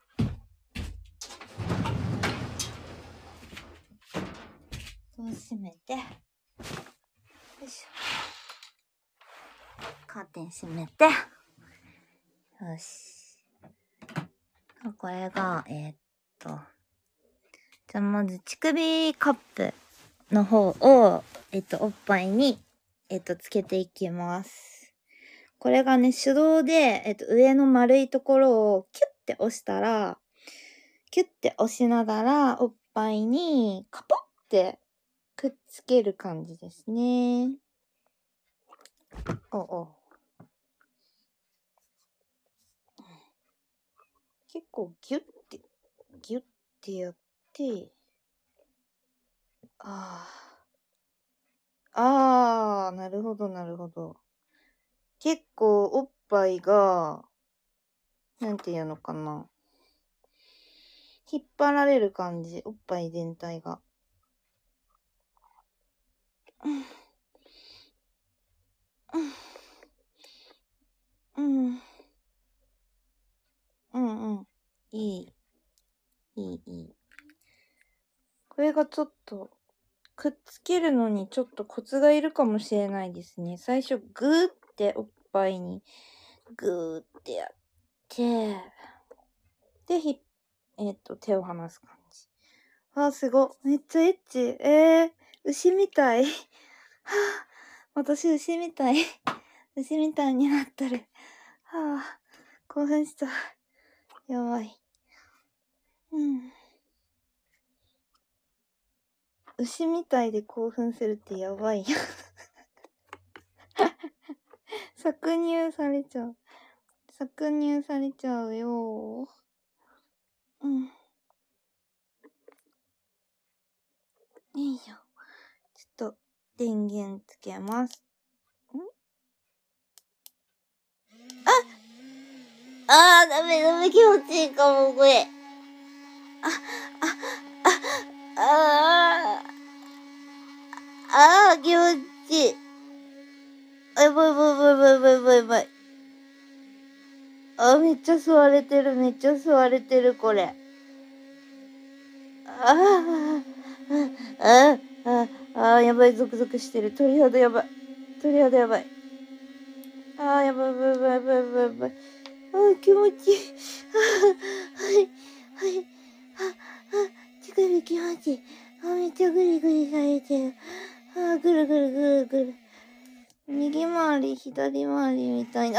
戸を閉めて、よいしょ。カーテン閉めて、よし。これが、じゃあまず乳首カップの方を、おっぱいに、つけていきます。これがね、手動で、上の丸いところをキュッて押したら、キュッて押しながら、おっぱいにカポッてくっつける感じですね。結構ギュッてやって、なるほど、なるほど。結構おっぱいが、なんていうのかな。引っ張られる感じ。おっぱい全体が。いい。これがちょっと、くっつけるのにちょっとコツがいるかもしれないですね。最初、グーっておっぱいに、グーってやって、で、手を離す感じ。すご。めっちゃエッチ。牛みたい。私、牛みたい。牛みたいになってる。興奮した。やばい。牛みたいで興奮するってやばいよ。搾乳されちゃう。搾乳されちゃうよ。よいしょ。ちょっと電源つけます。ダメ、気持ちいいかも、これ。気持ちいい。やばい。めっちゃ吸われてる、これ。 やばい、ゾクゾクしてる。鳥肌やばい。鳥肌やばい。やばい、やばい、やばい、やばい、やばい、やばい。気持ちいい。はい、はい。乳首気持ちいい。めっちゃグリグリされてる。ぐるぐるぐるぐる。右回り、左回りみたいな。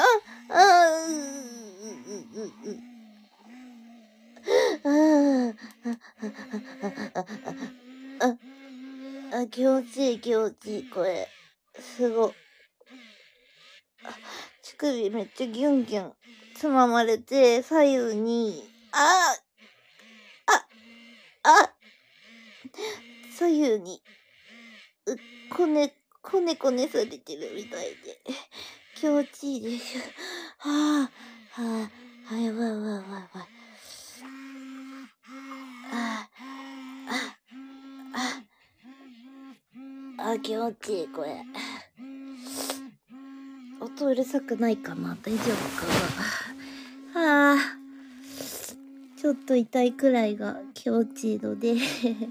気持ちいい、気持ちいい、これ。すごい。乳首めっちゃギュンギュンつままれて、左右に、左右に、こねこねされてるみたいで、気持ちいいです。やばいやばいやばいやばい。気持ちいい、これ。音うるさくないかな？大丈夫かな？ちょっと痛いくらいが気持ちいいのでよ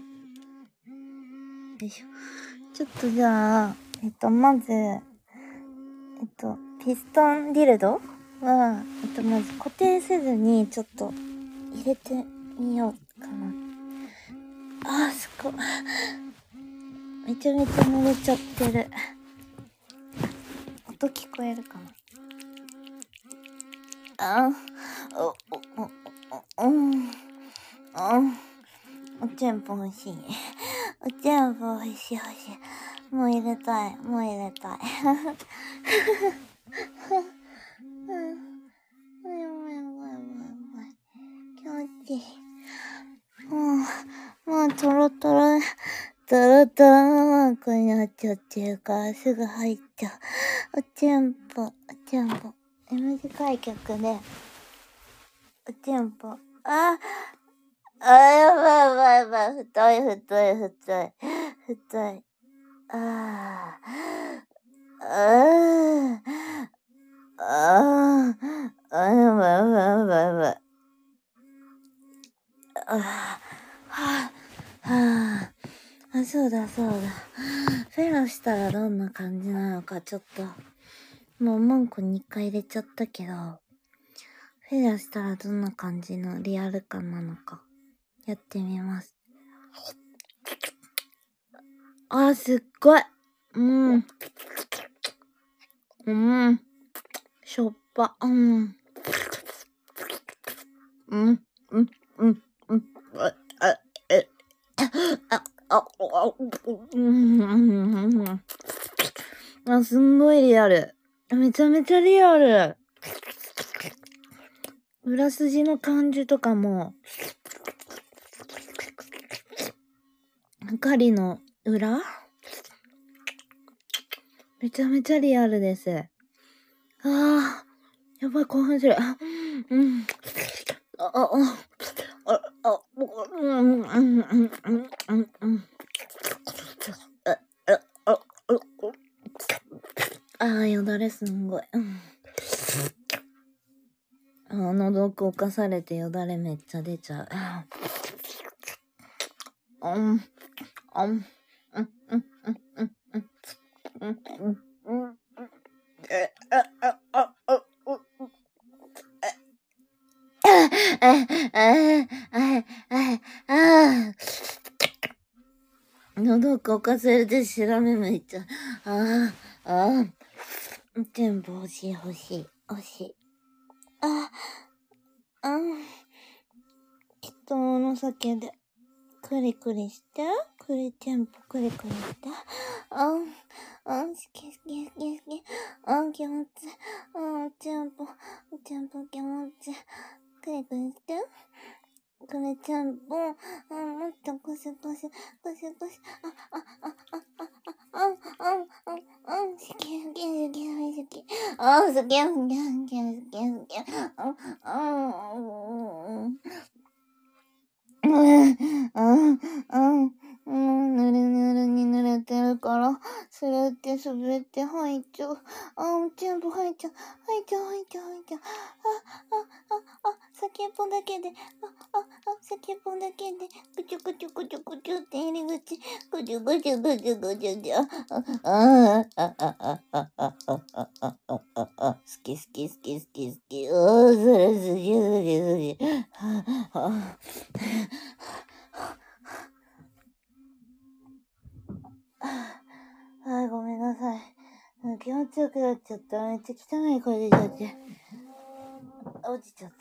いしょ。ちょっとじゃあ、まず、ピストンディルドは、まず固定せずに、ちょっと入れてみようかな。すごい。めちゃめちゃ濡れちゃってる。音聞こえるかな？おちんぽ欲しい。おちんぽ欲しい。もう入れたい。気持ちいい。もうトロマークになっちゃってるからすぐ入っちゃう。おちんぽ。短い曲で、おちんぽ。やばい。太い。やばい。そうだ。フェラしたらどんな感じなのかちょっと、もう文句2回入れちゃったけど、フェラしたらどんな感じのリアル感なのか、やってみます。すっごい。しょっぱ。すんごいリアル。めちゃめちゃリアル。裏筋の感じとかも、針の裏？めちゃめちゃリアルです。やばい、興奮する。よだれすんごい。喉奥侵されてよだれめっちゃ出ちゃう。喉奥侵されて白目むいちゃう。全部欲しい。人の酒でクリクリして、テンポクリクリして、好き、気持ち、テンポ気持ち、クリクリして、これテンポ、もっとゴシゴシ、好き。ぬるぬるに濡れてるから、 滑って滑って吐いちゃう。全部吐いちゃう。吐いちゃう。先っぽだけで、先っぽだけで、ぐちゅぐちゅぐちゅぐちゅって入り口、ぐちゅぐちゅぐちゅぐちゅぐちゅ。好き。それ好き。はい、ごめんなさい。気持ちよくなっちゃった。めっちゃ汚い声出ちゃって。落ちちゃった。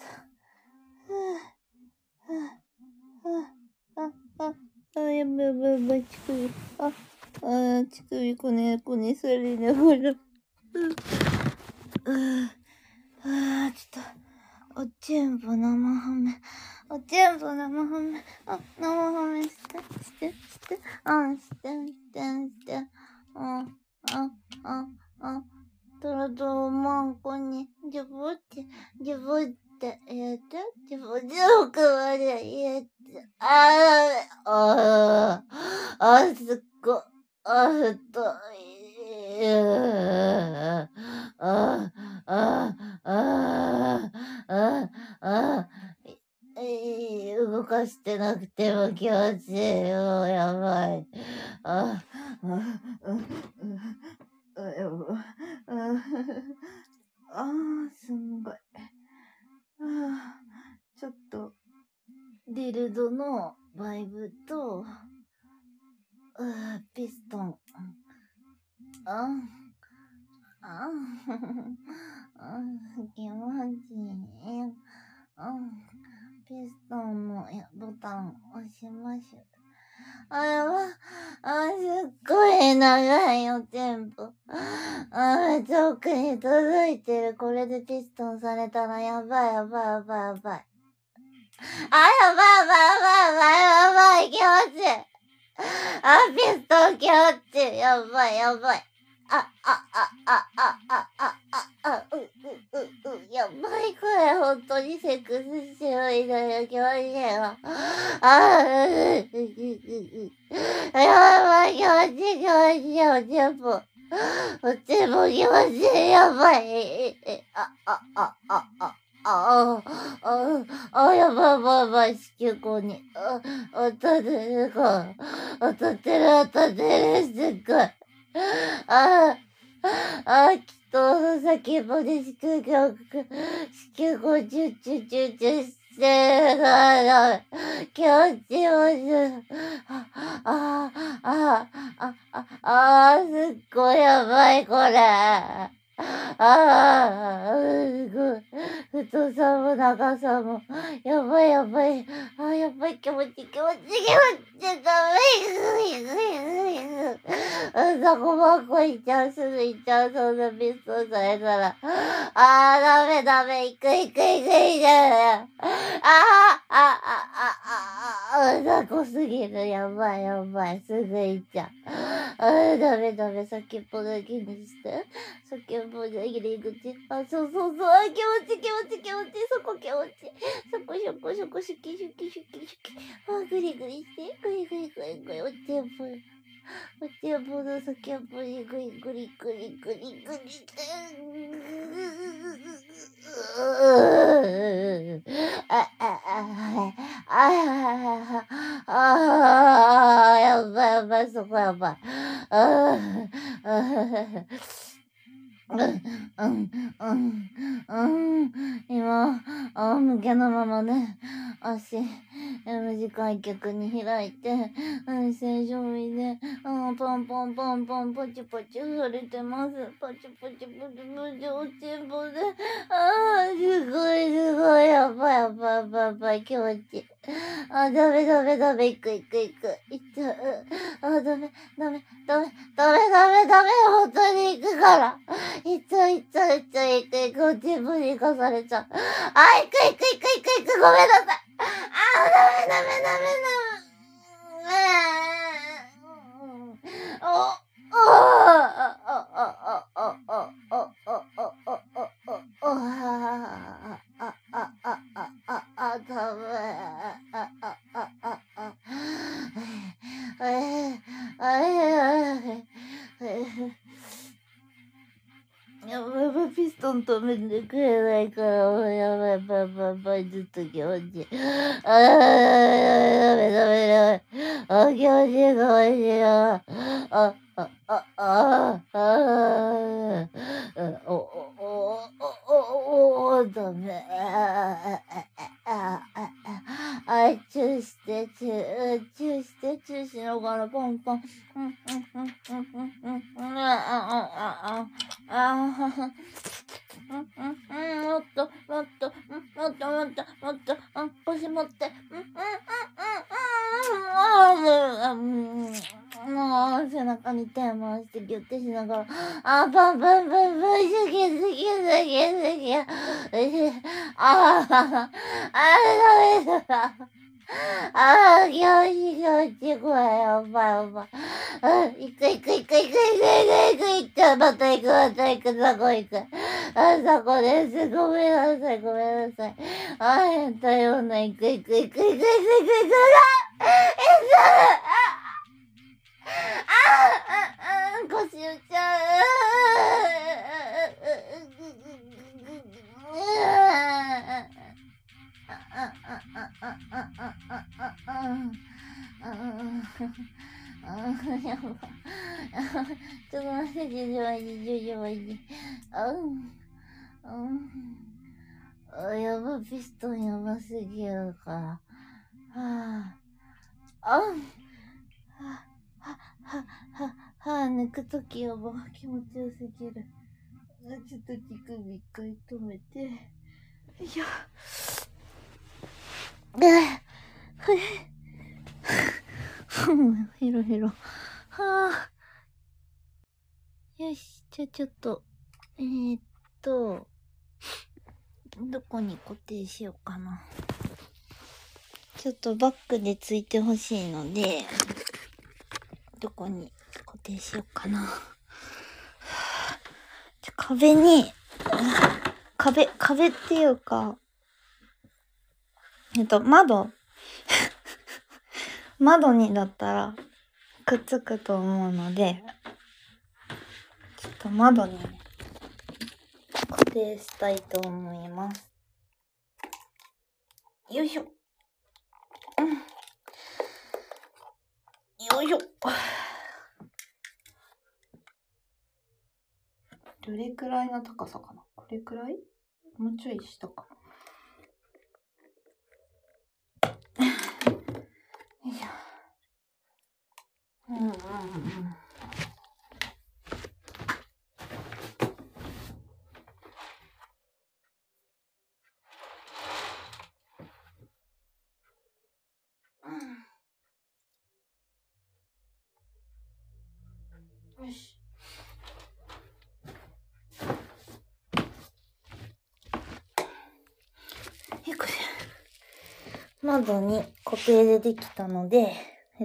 やばい、乳首。乳首こねされながら。ちょっと、おちんぽ生ハメ。生ハメして。トロトロマンコに、ジュブってやって、ジュブ奥までやって、すっごい、太い。動かしてなくても気持ちいいよ。やばい。すんごい。ちょっと、ディルドのバイブと、ピストン。気持ちいい。ピストンのボタン押しましょう。すっごい長いよ、テンポ。めっちゃ奥に届いてる。これでピストンされたらやばい。やばい、気持ちいい。ピストン気持ちいい。やばい。やばい、これ、本当にセックスしてるみたいな気持ちいいわ。やばい、気持ちいい、全部気持ちいい、やばい。やばい、子宮口に。当たってる、すっごい。きっと、先っぽで子宮口チュチュしてるから、気持ちいい。すっごいやばい、これ。すごい。太さも長さも。やばい。やばい、気持ちいい。ダメ。そこばっこ行っちゃう、すぐ行っちゃう、そんなピストンされたら。ダメ、行く。雑魚すぎる。やばい、すぐ行っちゃう。ダメ、先っぽだけにして。先っぽの入り口。そう。気持ちいい。そこ気持ちいい。そこ、シュキ。グリして。グリ。おちんぽの先っぽにグリ。やばい、そこやばい。今、向けのままね、足、短い脚に開いて、正常位で、ポン、ポチされてます。ポチ、おちんぽで、すごい、やばい、気持ちいい。ダメ、行く。行っちゃう。ダメ、本当に行くから。行っちゃう。自分に行かされちゃう。行く。ごめんなさい。ダメ。 やばい、ピストン止めてくれないから、やばい、ずっと気持ちいい。ダメ、気持ちいい、気持ちいいよ。ダメ。チューして、チューしながら、ポンポン。もっと、腰持って。もう、背中に手回してギュッてしながら、パン、すぎ。ダメだ。気持ちいい、これ、やばい。行く。また行く、ザコ行く。ザコです。ごめんなさい。やったような、行く。腰打っちゃやば。ちょっと待って、やば、ピストンやばすぎるから。抜くときやば、気持ちよすぎる。ちょっと乳首一回止めて。よいしょ。ヘロ。よし、じゃあちょっと、どこに固定しようかな。ちょっとバックでついてほしいので、どこに固定しようかな。壁に、壁っていうか、窓にだったらくっつくと思うので、ちょっと窓に固定したいと思います。よいしょ。よいしょ。どれくらいの高さかな？これくらい？もうちょい下か。よいしょ。よし。窓に固定でできたので、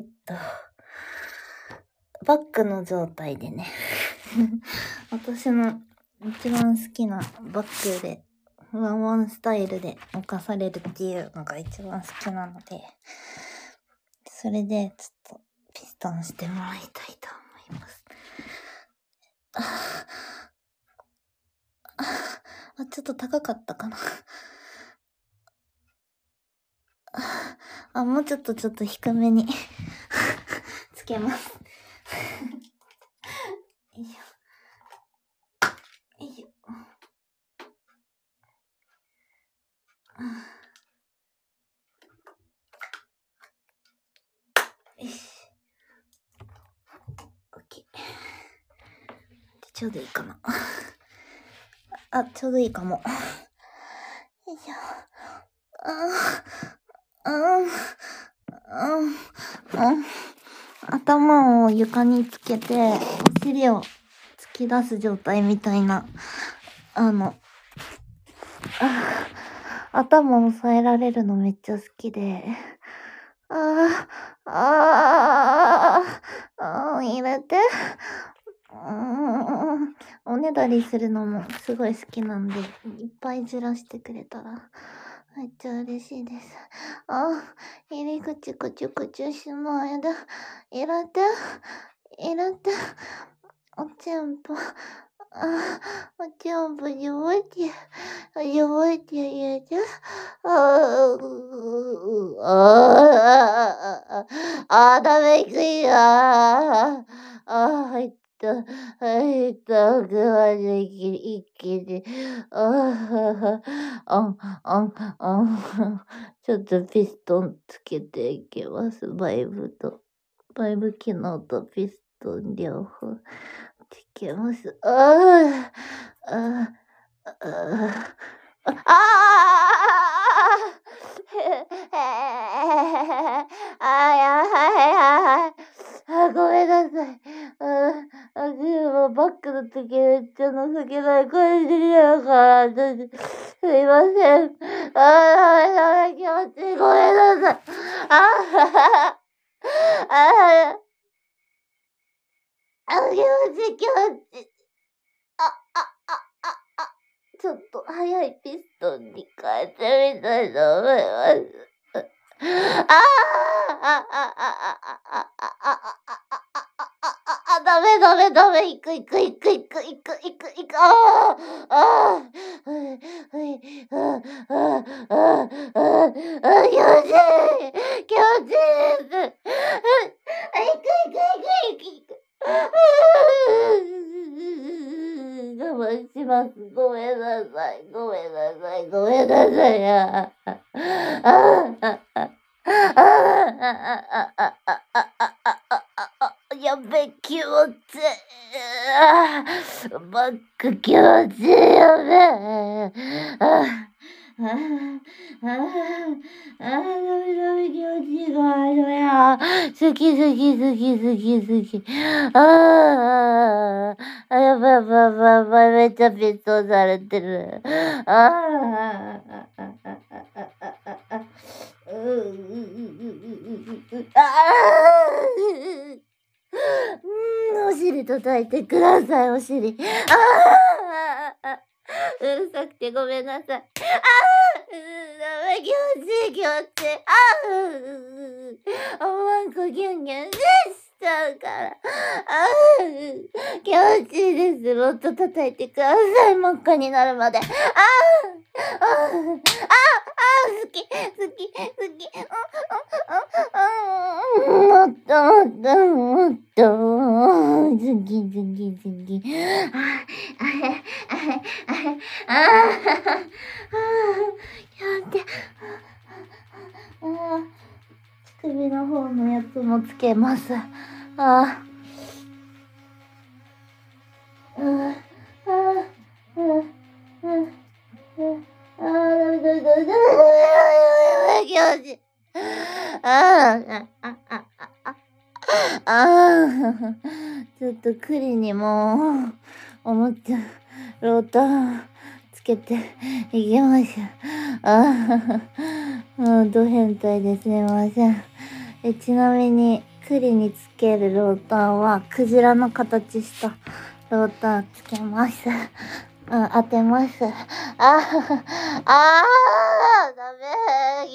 バッグの状態でね私の一番好きなバッグでワンスタイルで置かされるっていうのが一番好きなので、それでちょっとピストンしてもらいたいと思います。ちょっと高かったかなもうちょっと低めにつけますよいしょ。よいしょ。よし。OK。ちょうどいいかな。ちょうどいいかも。よいしょ。頭を床につけて、お尻を突き出す状態みたいな、頭を押さえられるのめっちゃ好きで、入れて、おねだりするのもすごい好きなんで、いっぱいずらしてくれたら、めっちゃ嬉しいです。入り口くちゅくちゅしないで、入れて、 全部、全部言えてやだ。ダメくいや。くまで一気に。ちょっとピストンつけていきます。バイブ機能とピストン両方つけます。ごめんなさい。バックの時めっちゃ情けない声でたから、すいません。ダメ、気持ちいい。ごめんなさい。気持ちいい。ちょっと速いピストンに変えてみたいと思います。ダメ、行く。気持ちいいです。行く。我慢します。ごめんなさい。やべ、気持ちいい。バック気持ちいい。やべ。ダメ、気持ちいい。ごめんや。好き。やばい、めっちゃピットされてる。お尻叩いてください、お尻。うるさくてごめんなさい。気持ちいい。ワンコギュンギュンしちゃうから。気持ちいいです。もっと叩いてください。真っ赤になるまで。好き。もっと。好き。やって。乳首の方のやつもつけます。ちょっと栗にもおもちゃローターつけていきましょう。ド変態ですみません。ちなみに栗につけるローターはクジラの形したローターつけます。当てます。ダメ。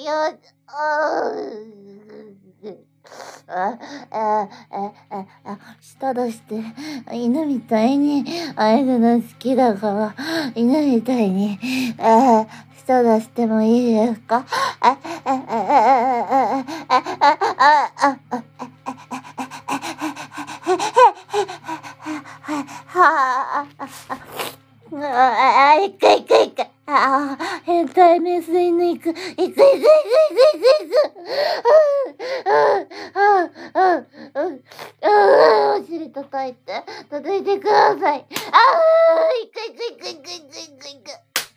舌出して、犬みたいに、ああいうの好きだから、犬みたいに、舌出してもいいですか？行く。変態メス犬行く。お尻叩いてください。行く。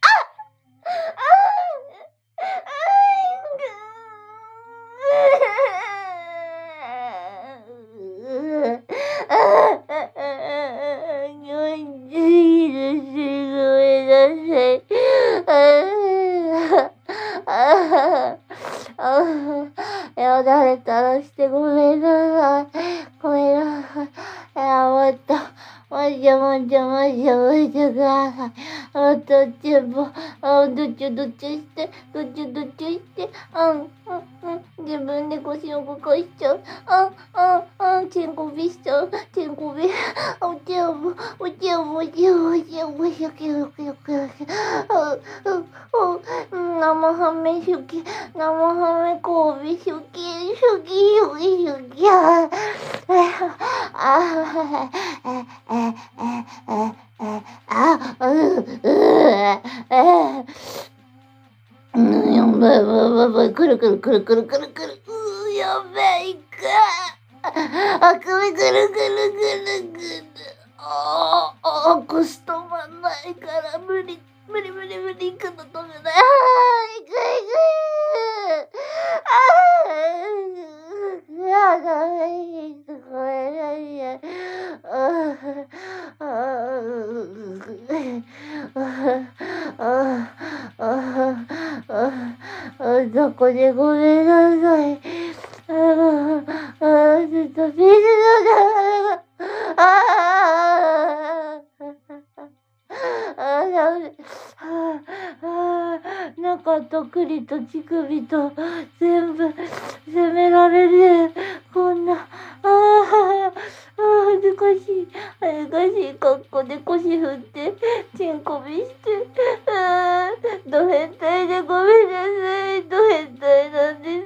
誰たらしてごめんなさい。もっとください。 ちも、どっちして、自分で腰を動かしちゃう。チンコビしちゃう。おちゃも、生ハメ好き、生ハメ交尾好き、やばい、くる。やばいか。首くる。腰止まんないから無理、行くの止めない。行く。どこでごめんなさい。ずっとビールだ。中と栗と乳首と全部責められる。こんな、恥ずかしい格好で腰振って、チンコビして、ド変態でごめんなさい。ド変態なんです。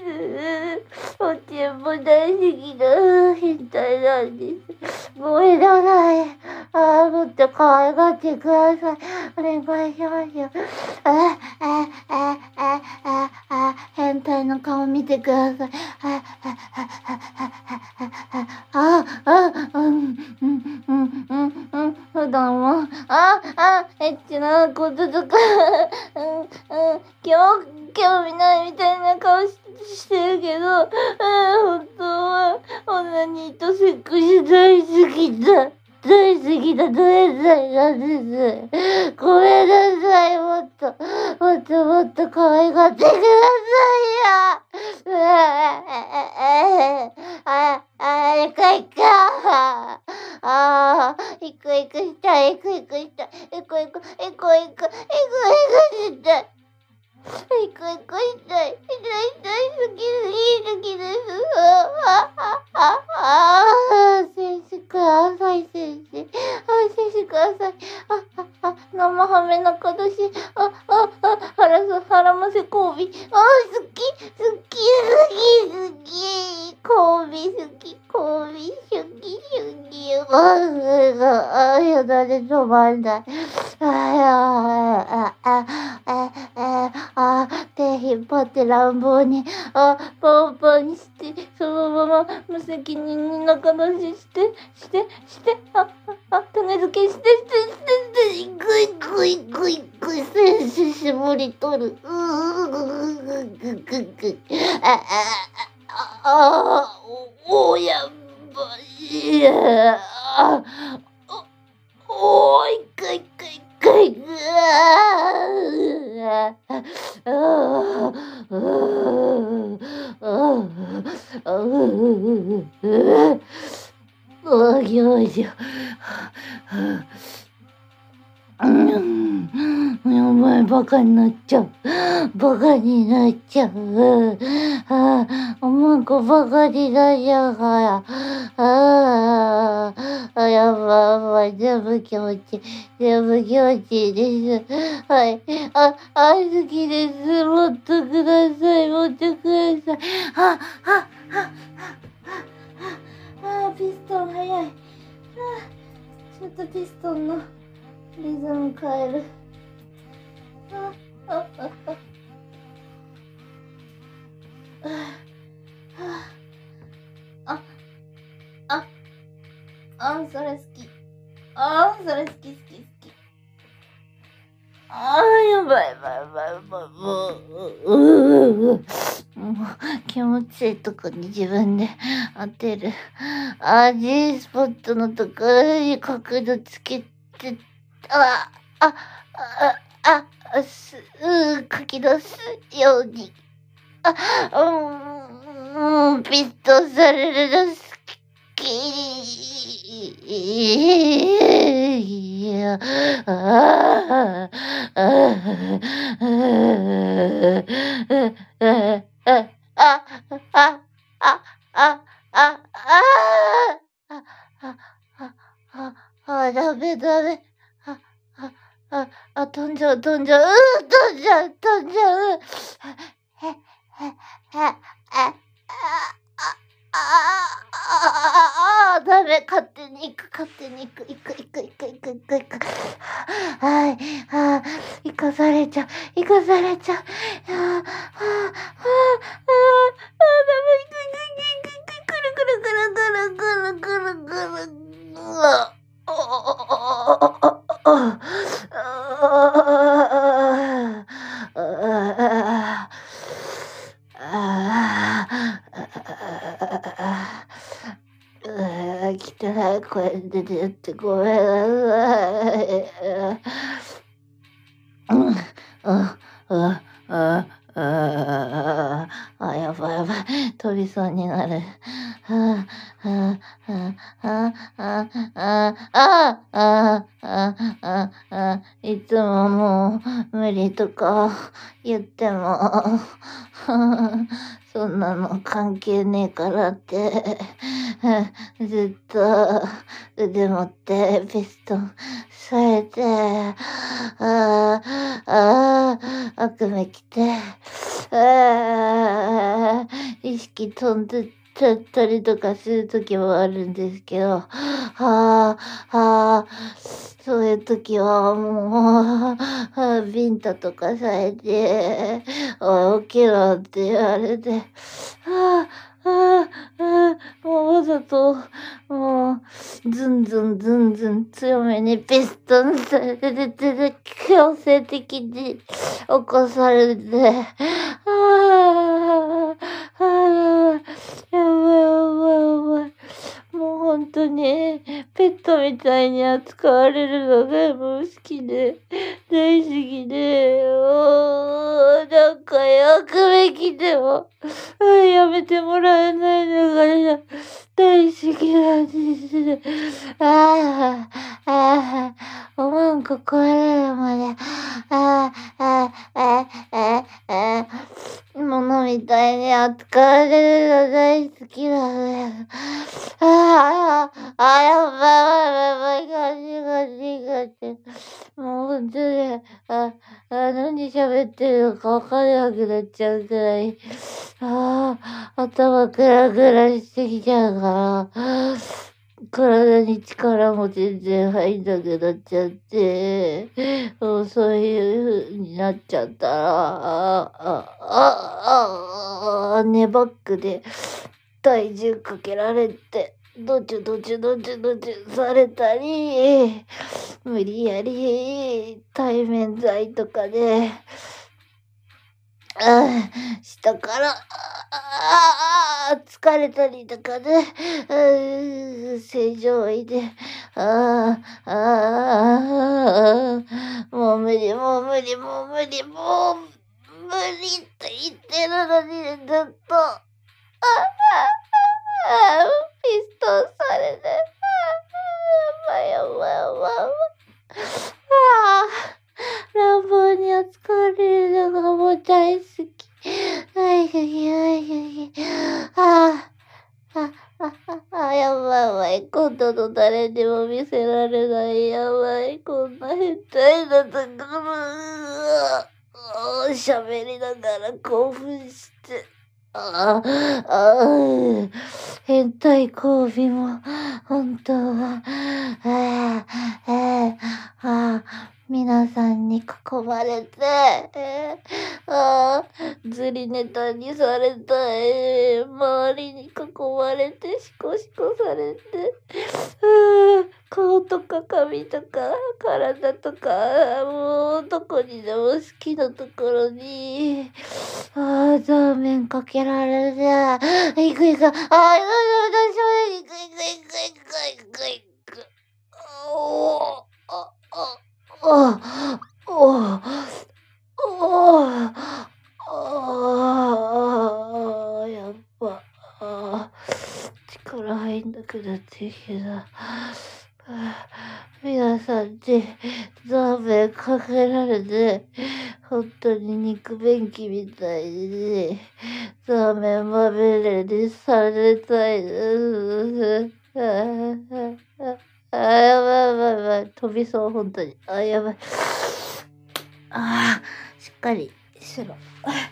おちんも大好きな変態なんです。ごめんなさい。もっと可愛がってください。お願いしますよ。変態の顔見てください。普段は、エッチなこととか、興味ないみたいな顔してるけど、本当は、オナニーとセックス大好きだ。ド変態なんです。ごめんなさい。もっと可愛がってくださいよ。行く。行くしたい。行くしたい。好きです。先生ください。生ハメのかどし、腹ませ交尾。好き。よだれ止まんない。手引っ張って乱暴に、パンパンにして、そのまま無責任に仲出しして、種付けして、ぐい、センス絞り取る。やばい。いかい。よいしょ。やばい、バカになっちゃう。おまこバカになっちゃうから。やばい、全部気持ちいいです。はい。好きです。もっとください。ピストン早い。ちょっとピストンのリズム変える。それ好き。それ好き。やばい。もう気持ちいいとこに自分で当てる。G スポットのところに角度つけて、書き出すように。ピストンされるの好き。 ダメダメ。飛んじゃう、飛んじゃう、飛んじゃう、飛んじゃう。ダメ、勝手に行く、勝手に行く。はい、生かされちゃう。ダメ、行く。くる。汚い声で出てごめんなさい。やばい。飛びそうになる。いつももう無理とか言っても、そんなの関係ねえからって、ずっと腕持ってピストンされて、悪夢来て、意識飛んでちゃったりとかするときもあるんですけど、そういうときはもう、ビンタとかされて、おい起きろって言われて、もうわざと、もう、ズンズン強めにピストンされて、強制的に起こされて、やばい。もう本当に、ペットみたいに扱われるのがもう好きで、大好きで、なんか悪夢来ても、やめてもらえないのが大好きなんです。おまんこ壊れるまで、物みたいに扱われるの大好きなんです。やばい、ガチ。もう本当に、何喋ってるのかわかんなくなっちゃうくらい、頭クラクラしてきちゃうから、体に力も全然入んなくなっちゃって、もうそういう風になっちゃったら、ネバックで体重かけられて、どちゅされたり、無理やり対面剤とかで、下から、疲れたりとかね、正常位で、もう無理って言ってるのに、ずっと、ピストンされて、やばい。乱暴に扱われるのがもう大好き。やばい。今度の誰にも見せられない。やばい。こんな変態なところ、喋りながら興奮して。変態交尾も、本当は、皆さんに囲まれて、ずりネタにされた、周りに囲まれて、シコされて、顔とか髪とか体とか、もうどこにでも好きなところに、ザーメンかけられて、行く、行く。やっぱ、力入んなくなってきた。皆さんでザーメンかけられて、本当に肉便器みたいに、ラーメンまみれにされたいです。やばいやばいやばい。飛びそう、本当に。やばい。しっかりしろ。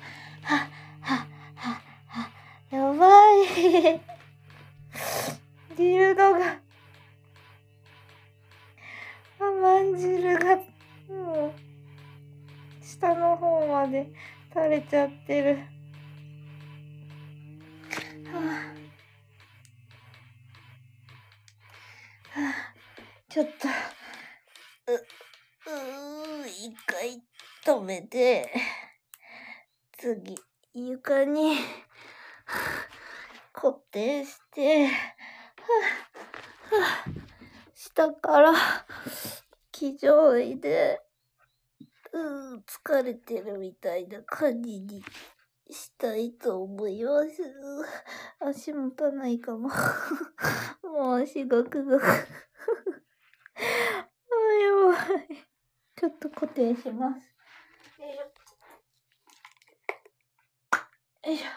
やばい。汁が、まん汁が、もう、下の方まで垂れちゃってる。ちょっと、一回止めて、次、床に固定して、下から騎乗位で、疲れてるみたいな感じにしたいと思います。足持たないかも。もう足ガクガク。やばい。ちょっと固定します。よいしょ。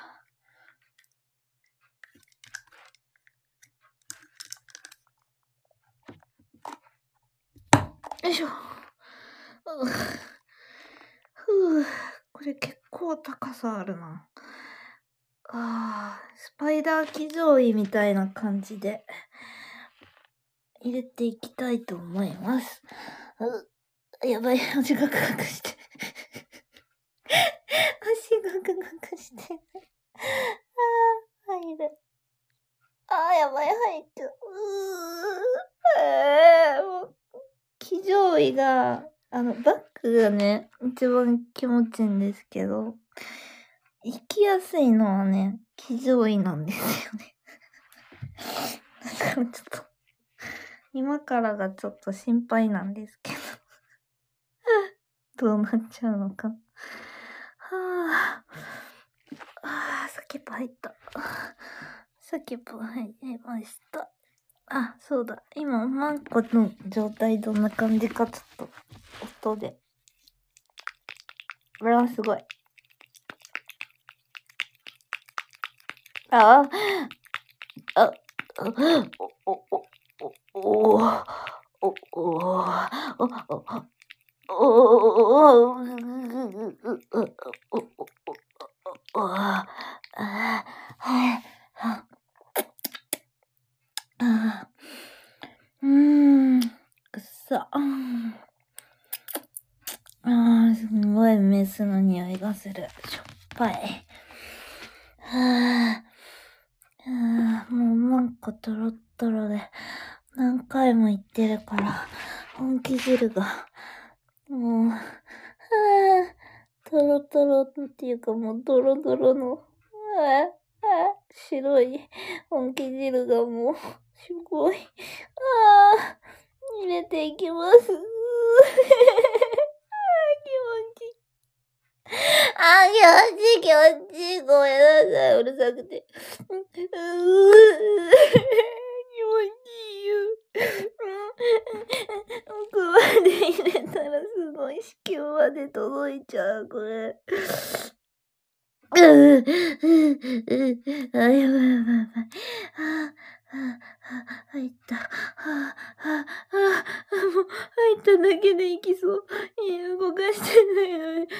よいしょ。これ結構高さあるな。スパイダー騎乗位みたいな感じで入れていきたいと思います。やばい、足ガクガクして。足ガクガクして。入る。やばい、入っちゃう。もう騎乗位が、バックがね、一番気持ちいいんですけど、行きやすいのはね、騎乗位なんですよね。だからちょっと、今からがちょっと心配なんですけど。どうなっちゃうのか。先っぽ入った。先っぽ入りました。そうだ。今、マンコの状態どんな感じかちょっと、音で。すごい。くそ。すんごいメスの匂いがする。しょっぱい。もうマンコトロットロで何回も言ってるから、本気汁が、もう、トロトロっていうかもうドロドロの、白い本気汁がもう、すごい。入れていきます。気持ちいい。気持ちいい。ごめんなさい。うるさくて。気持ちいいよ。奥まで入れたらすごい子宮まで届いちゃう、これ。やばい。入った。もう、入っただけでいきそう。動かしてないのに。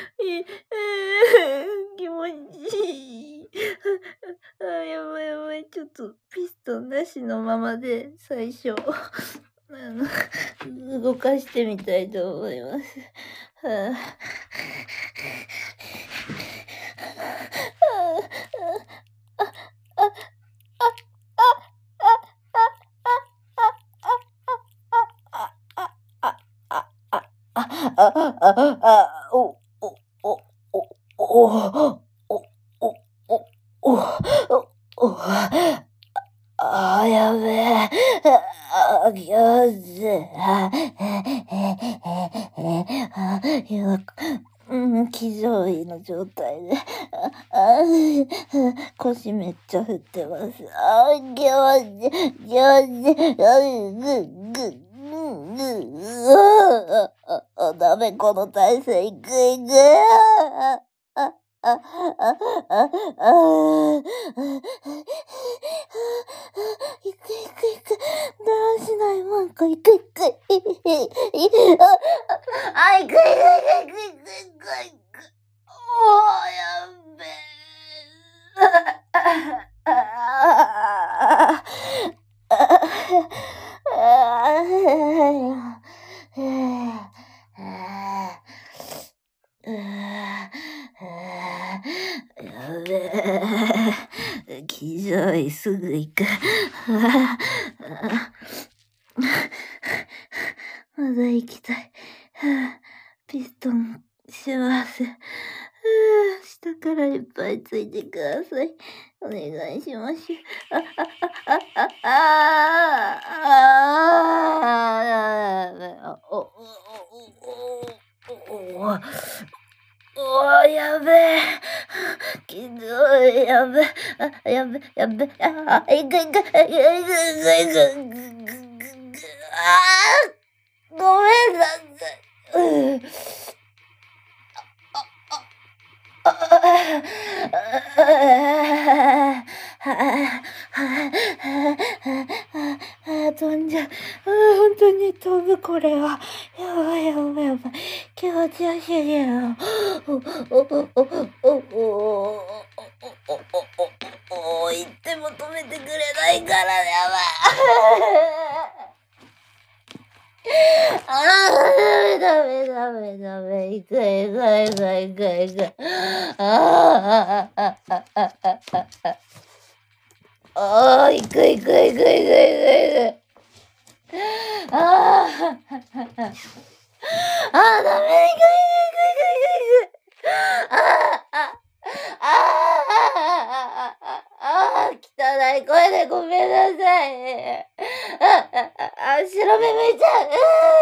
気持ちいい。やばいやばい。ちょっと、ピストンなしのままで、最初、動かしてみたいと思います。やべえ。気持ちいい。騎乗位の状態で。腰めっちゃ振ってます。気持ちいい。気持ちいい。 ダメ、この体勢、いくいく。いくいくいく。だらしない、もう一個、いくいく。あ、いくいくいくいくいくいくいく。おー、やっべやべえ。気丈い、すぐ行く。まだ行きたい。ピストン、幸せ。下からいっぱいついてください。お願いします。やべえ。きどい、やべえ。やべえ、やべえ。いくいく、いくいく、いくいく。ごめんなさい。飛んじゃう。本当に飛ぶ、これは。やばいやばいやばい。気持ちよすぎる。言っても止めてくれないからやばい。ダメ。いく。いく。ダメ、いく。汚い声でごめんなさい。白目向いちゃう。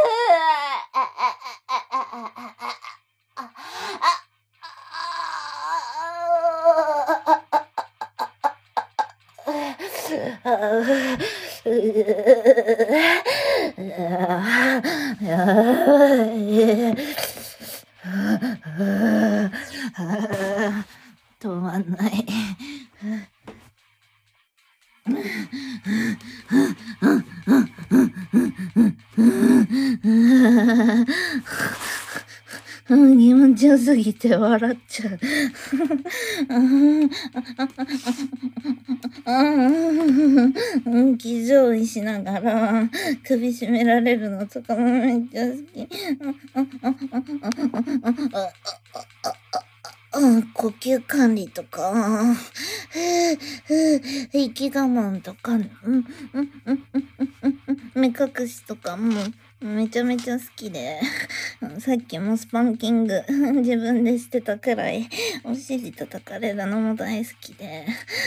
止まんない。気持ちよすぎて笑っちゃう。気丈にしながら首絞められるのとかもめっちゃ好き。呼吸管理とか、息我慢とか、目隠しとかもめちゃめちゃ好きで、さっきもスパンキング自分でしてたくらいお尻叩かれるのも大好きで、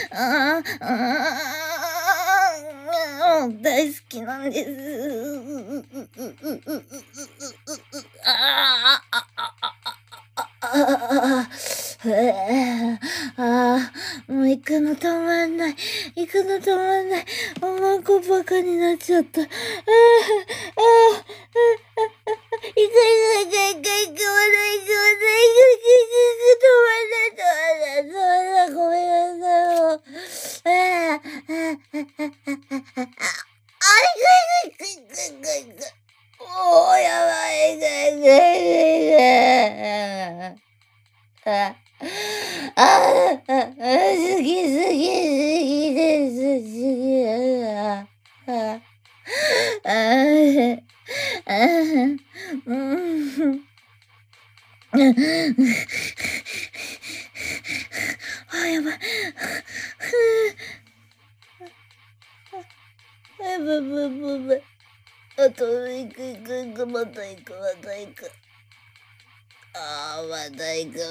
大好きなんです。もう行くの止まんない。おまんこバカになっちゃった。行く。止まんない。ごめんなさい。もう。行く。やばい。好きですやばい。あと、行く、また行く。また行く。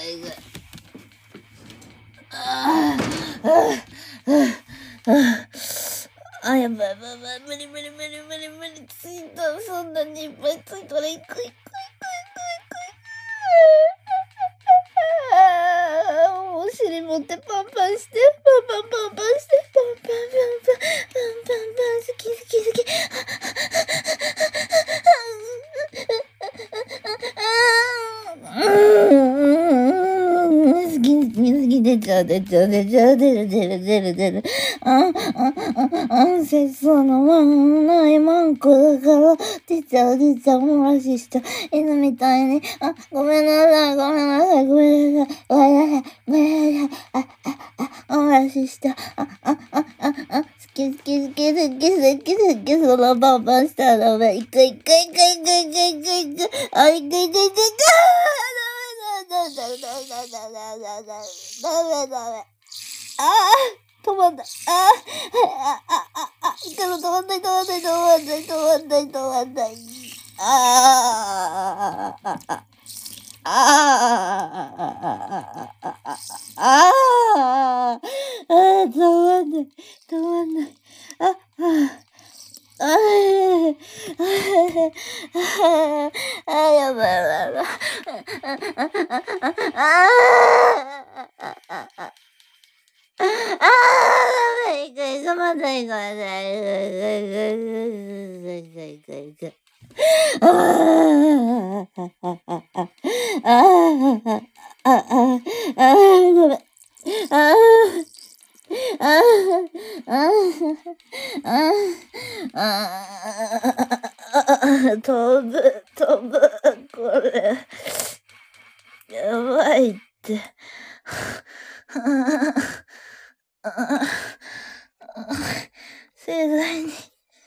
やばい。無理。ついた。そんなにいっぱいついたら行く。お尻持ってパンパンして。パン好き。 節操のないマンコだから、出ちゃう漏らしした。犬みたいに、ごめんなさい、ごめんなさい、ごめんなさい、ごめんなさい、ごめんなさい、漏らしした。好き好き好き好き好き好き、そのバンバンしたら、いくいくいくいくいくいくいく、いくいくいくいく、ダメ。止まんない。止まんない。止まんない。やばい。まだ行かない。ダメ。飛ぶ、これ。やばいって。盛大に。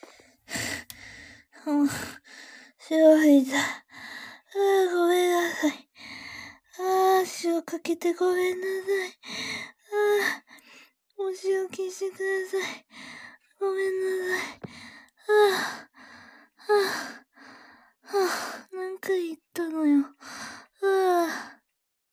塩吹いた。ごめんなさい。塩かけてごめんなさい。お塩消してください。ごめんなさい。なんか言って。